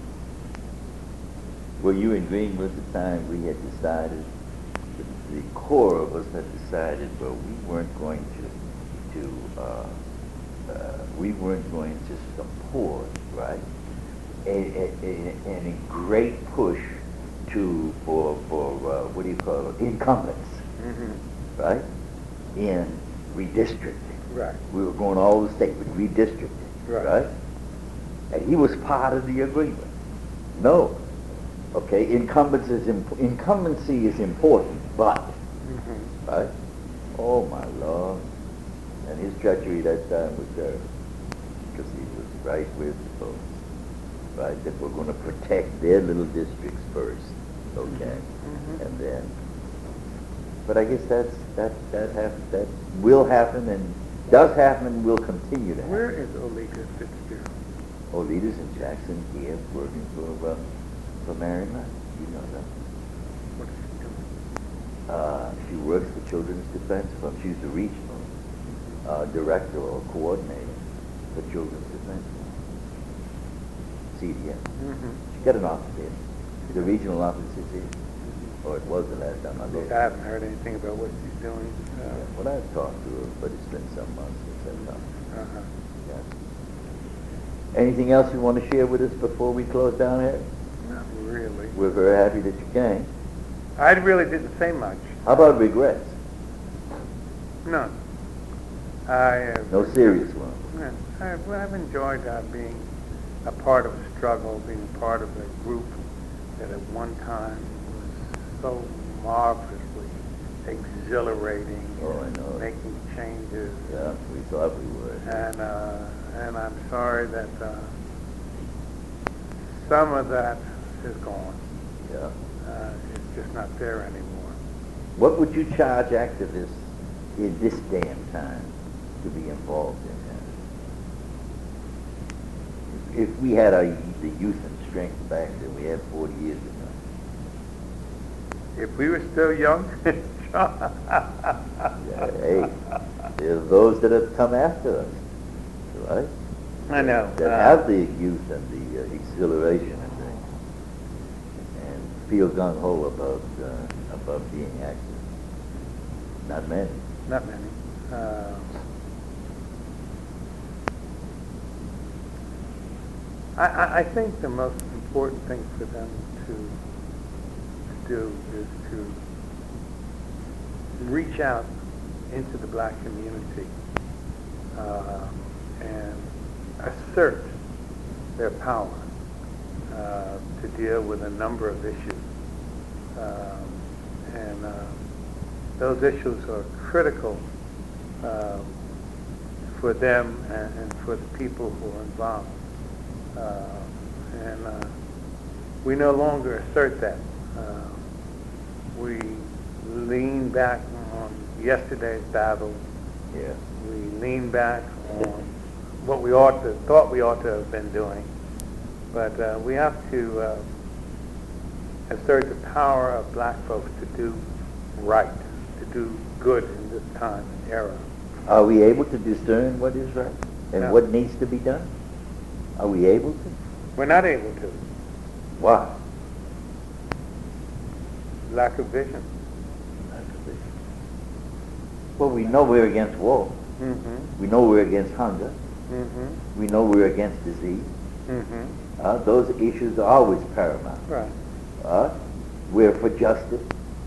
Were you in Greenwood at the time we had decided, the, the core of us had decided, well, we weren't going to, to, uh, uh, we weren't going to support, right, a, a, a, a great push to, for, for, uh, what do you call it, incumbents, mhm. right, in redistricting. Right. We were going all the state with redistricting, Right. right? And he was part of the agreement. No. Okay, incumbency is, imp- incumbency is important, but, Mhm. right? Oh, my Lord. And his treachery that time was there, because he was right with the folks, right? That we're going to protect their little districts first, okay? Mhm. And then, but I guess that's, that, that hap- that will happen and does happen and will continue to happen. Where is Olita Fitzgerald? Oh, leaders in Jackson here working for, uh, for Marion Knight. You know that. What is she doing? Uh, she works for Children's Defense Fund. She's the regional uh, director or coordinator for Children's Defense Fund. C D F. Mhm. She got an office here. The regional office is here. Or it was the last time I Look, looked. I haven't heard anything about what she's doing. Yeah, Uh, well, I've talked to her, but it's been some months since I've talked. uh-huh. Yeah. Anything else you want to share with us before we close down here? Not really. We're very happy that you came. I really didn't say much. How about regrets? None. I, uh, No serious ones. yeah, I, well, I've enjoyed uh, being a part of the struggle, being part of a group that at one time was so marvelously exhilarating, Oh, I and know. making changes. Yeah, we thought we were. And uh, and I'm sorry that uh, some of that is gone. Yeah. Uh, it's just not there anymore. What would you charge activists in this day and time to be involved in that? If, if we had our, the youth and strength back that we had forty years ago. If we were still young, Yeah, hey, there's those that have come after us, right? I know. That uh, have the youth and the uh, exhilaration and things, and feel gung ho about uh, about being active. Not many. Not many. Uh, I, I, I think the most important thing for them to, to do is to reach out into the black community uh, and assert their power uh, to deal with a number of issues. Um, and uh, those issues are critical um, for them and, and for the people who are involved. Uh, and uh, we no longer assert that. Uh, we lean back on yesterday's battle. Yeah. We lean back on what we ought to, thought we ought to have been doing. But uh, we have to uh, assert the power of black folks to do right, to do good in this time and era. Are we able to discern what is right and No. what needs to be done? Are we able to? We're not able to. Why? Lack of vision. Well, we know we're against war. Mm-hmm. We know we're against hunger. Mm-hmm. We know we're against disease. Mm-hmm. Uh, those issues are always paramount. Right. Uh, we're for justice.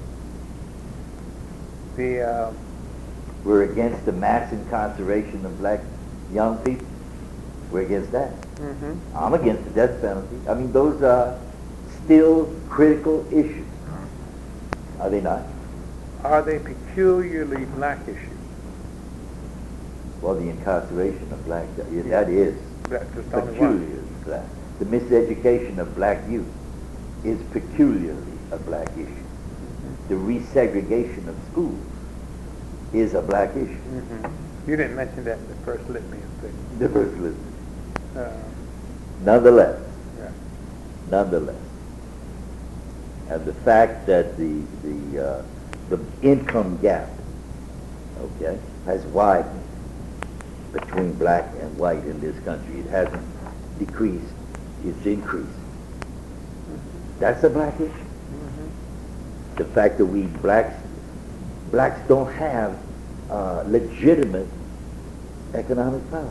The uh, We're against the mass incarceration of black young people. We're against that. mm-hmm. I'm against the death penalty. I mean, those are still critical issues. Are they not? Are they peculiarly black issues? Well, the incarceration of black, yeah, that is That's just only one. peculiarly black. The miseducation of black youth is peculiarly a black issue. Mm-hmm. The resegregation of schools is a black issue. Mm-hmm. You didn't mention that in the first litany of things. The first list. Uh, Nonetheless, yeah. nonetheless. And the fact that the, the, uh, the income gap, okay, has widened between black and white in this country. It hasn't decreased, it's increased. That's a black issue. Mhm. The fact that we blacks, blacks don't have uh, legitimate economic power.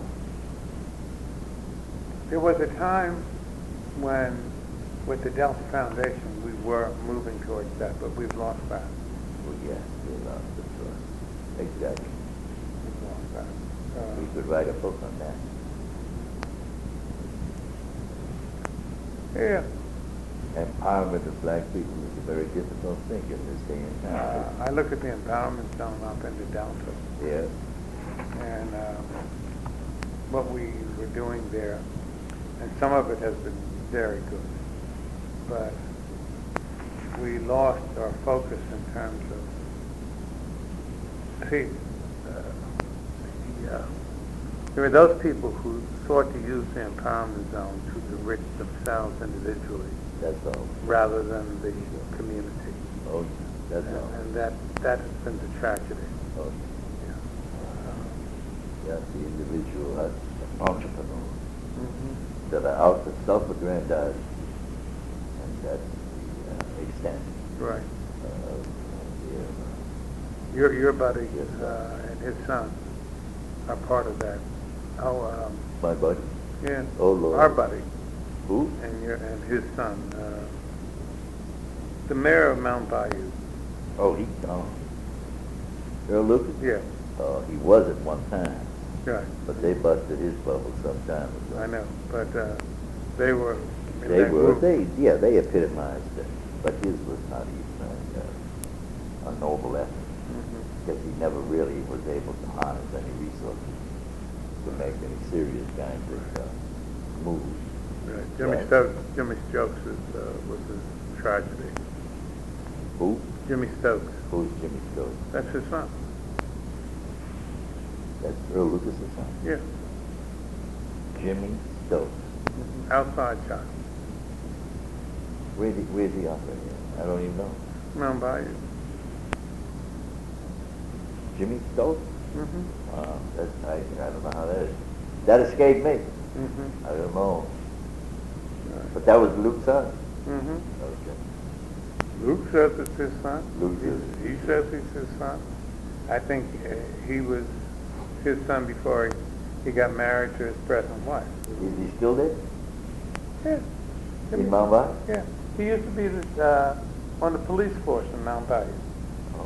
There was a time when, with the Delta Foundation, we were moving towards that, but we've lost that. Well, yeah, we lost the trust. Exactly. We've lost that. We Uh, could write a book on that. yeah, Empowerment of black people is a very difficult thing in this day and uh, time. I look at the empowerment zone up in the Delta, Yeah. and um, what we were doing there, and some of it has been very good, but we lost our focus in terms of, see, uh, the, uh, there were those people who sought to use the empowerment zone to enrich themselves individually That's all. rather than the community. Oh, that's And, all. and that, that has been the tragedy. Oh, Yeah. yes, the individual as entrepreneurs Mhm. that are out to self-aggrandize, and that's the uh, extent Right. of the, Your, your buddy Yes, sir. uh, and his son are part of that. Oh, um, my buddy. yeah. Oh, Lord. Our buddy Who? and your and his son, uh, the mayor of Mount Bayou. Oh, he gone. Earl Lucas? Yeah, Uh, he was at one time, right. but they busted his bubble some time ago. I know, but uh, they were. in They that were, group. they, yeah, they epitomized it, but his was not even a, a noble effort, Mhm. because he never really was able to harness any resources to make any serious kind of uh, moves. Right. Jimmy Right. Stokes. Jimmy Stokes is, uh, was a tragedy. Who? Jimmy Stokes. Who's Jimmy Stokes? That's his son. That's Earl Lucas' son? Yeah. Jimmy Stokes. Outside shot. Where's he, where's he operating? I don't even know. Mount Bayou. Jimmy Stokes? Mm-hmm. Wow, that's, I, I don't know how that is. That escaped me. Mm-hmm. I don't know. Right. But that was Luke's son? Mm-hmm. Okay. Luke says it's his son. Luke he, says- he says he's his son. I think uh, he was his son before he, he got married to his present wife. Is he still there? Yeah. In Mount Bayou? Yeah. He used to be the, uh, on the police force in Mount Bayou. Oh.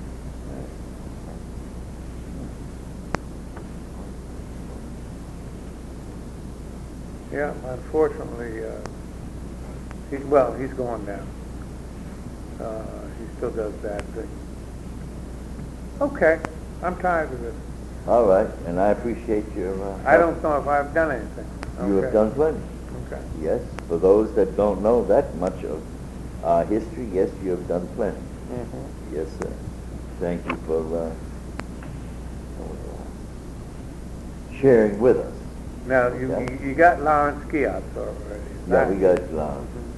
Yeah, unfortunately, uh, he, well, he's gone now. Uh, he still does bad things. Okay, I'm tired of this. All right, and I appreciate your... Uh, I don't know if I've done anything. You Okay. have done plenty. Okay. Yes, for those that don't know that much of our history, yes, you have done plenty. Mm-hmm. Yes, sir. Thank you for uh, sharing with us. Now, you, Okay. you, you got Lawrence Giotto already. Yeah, right? we got Lawrence.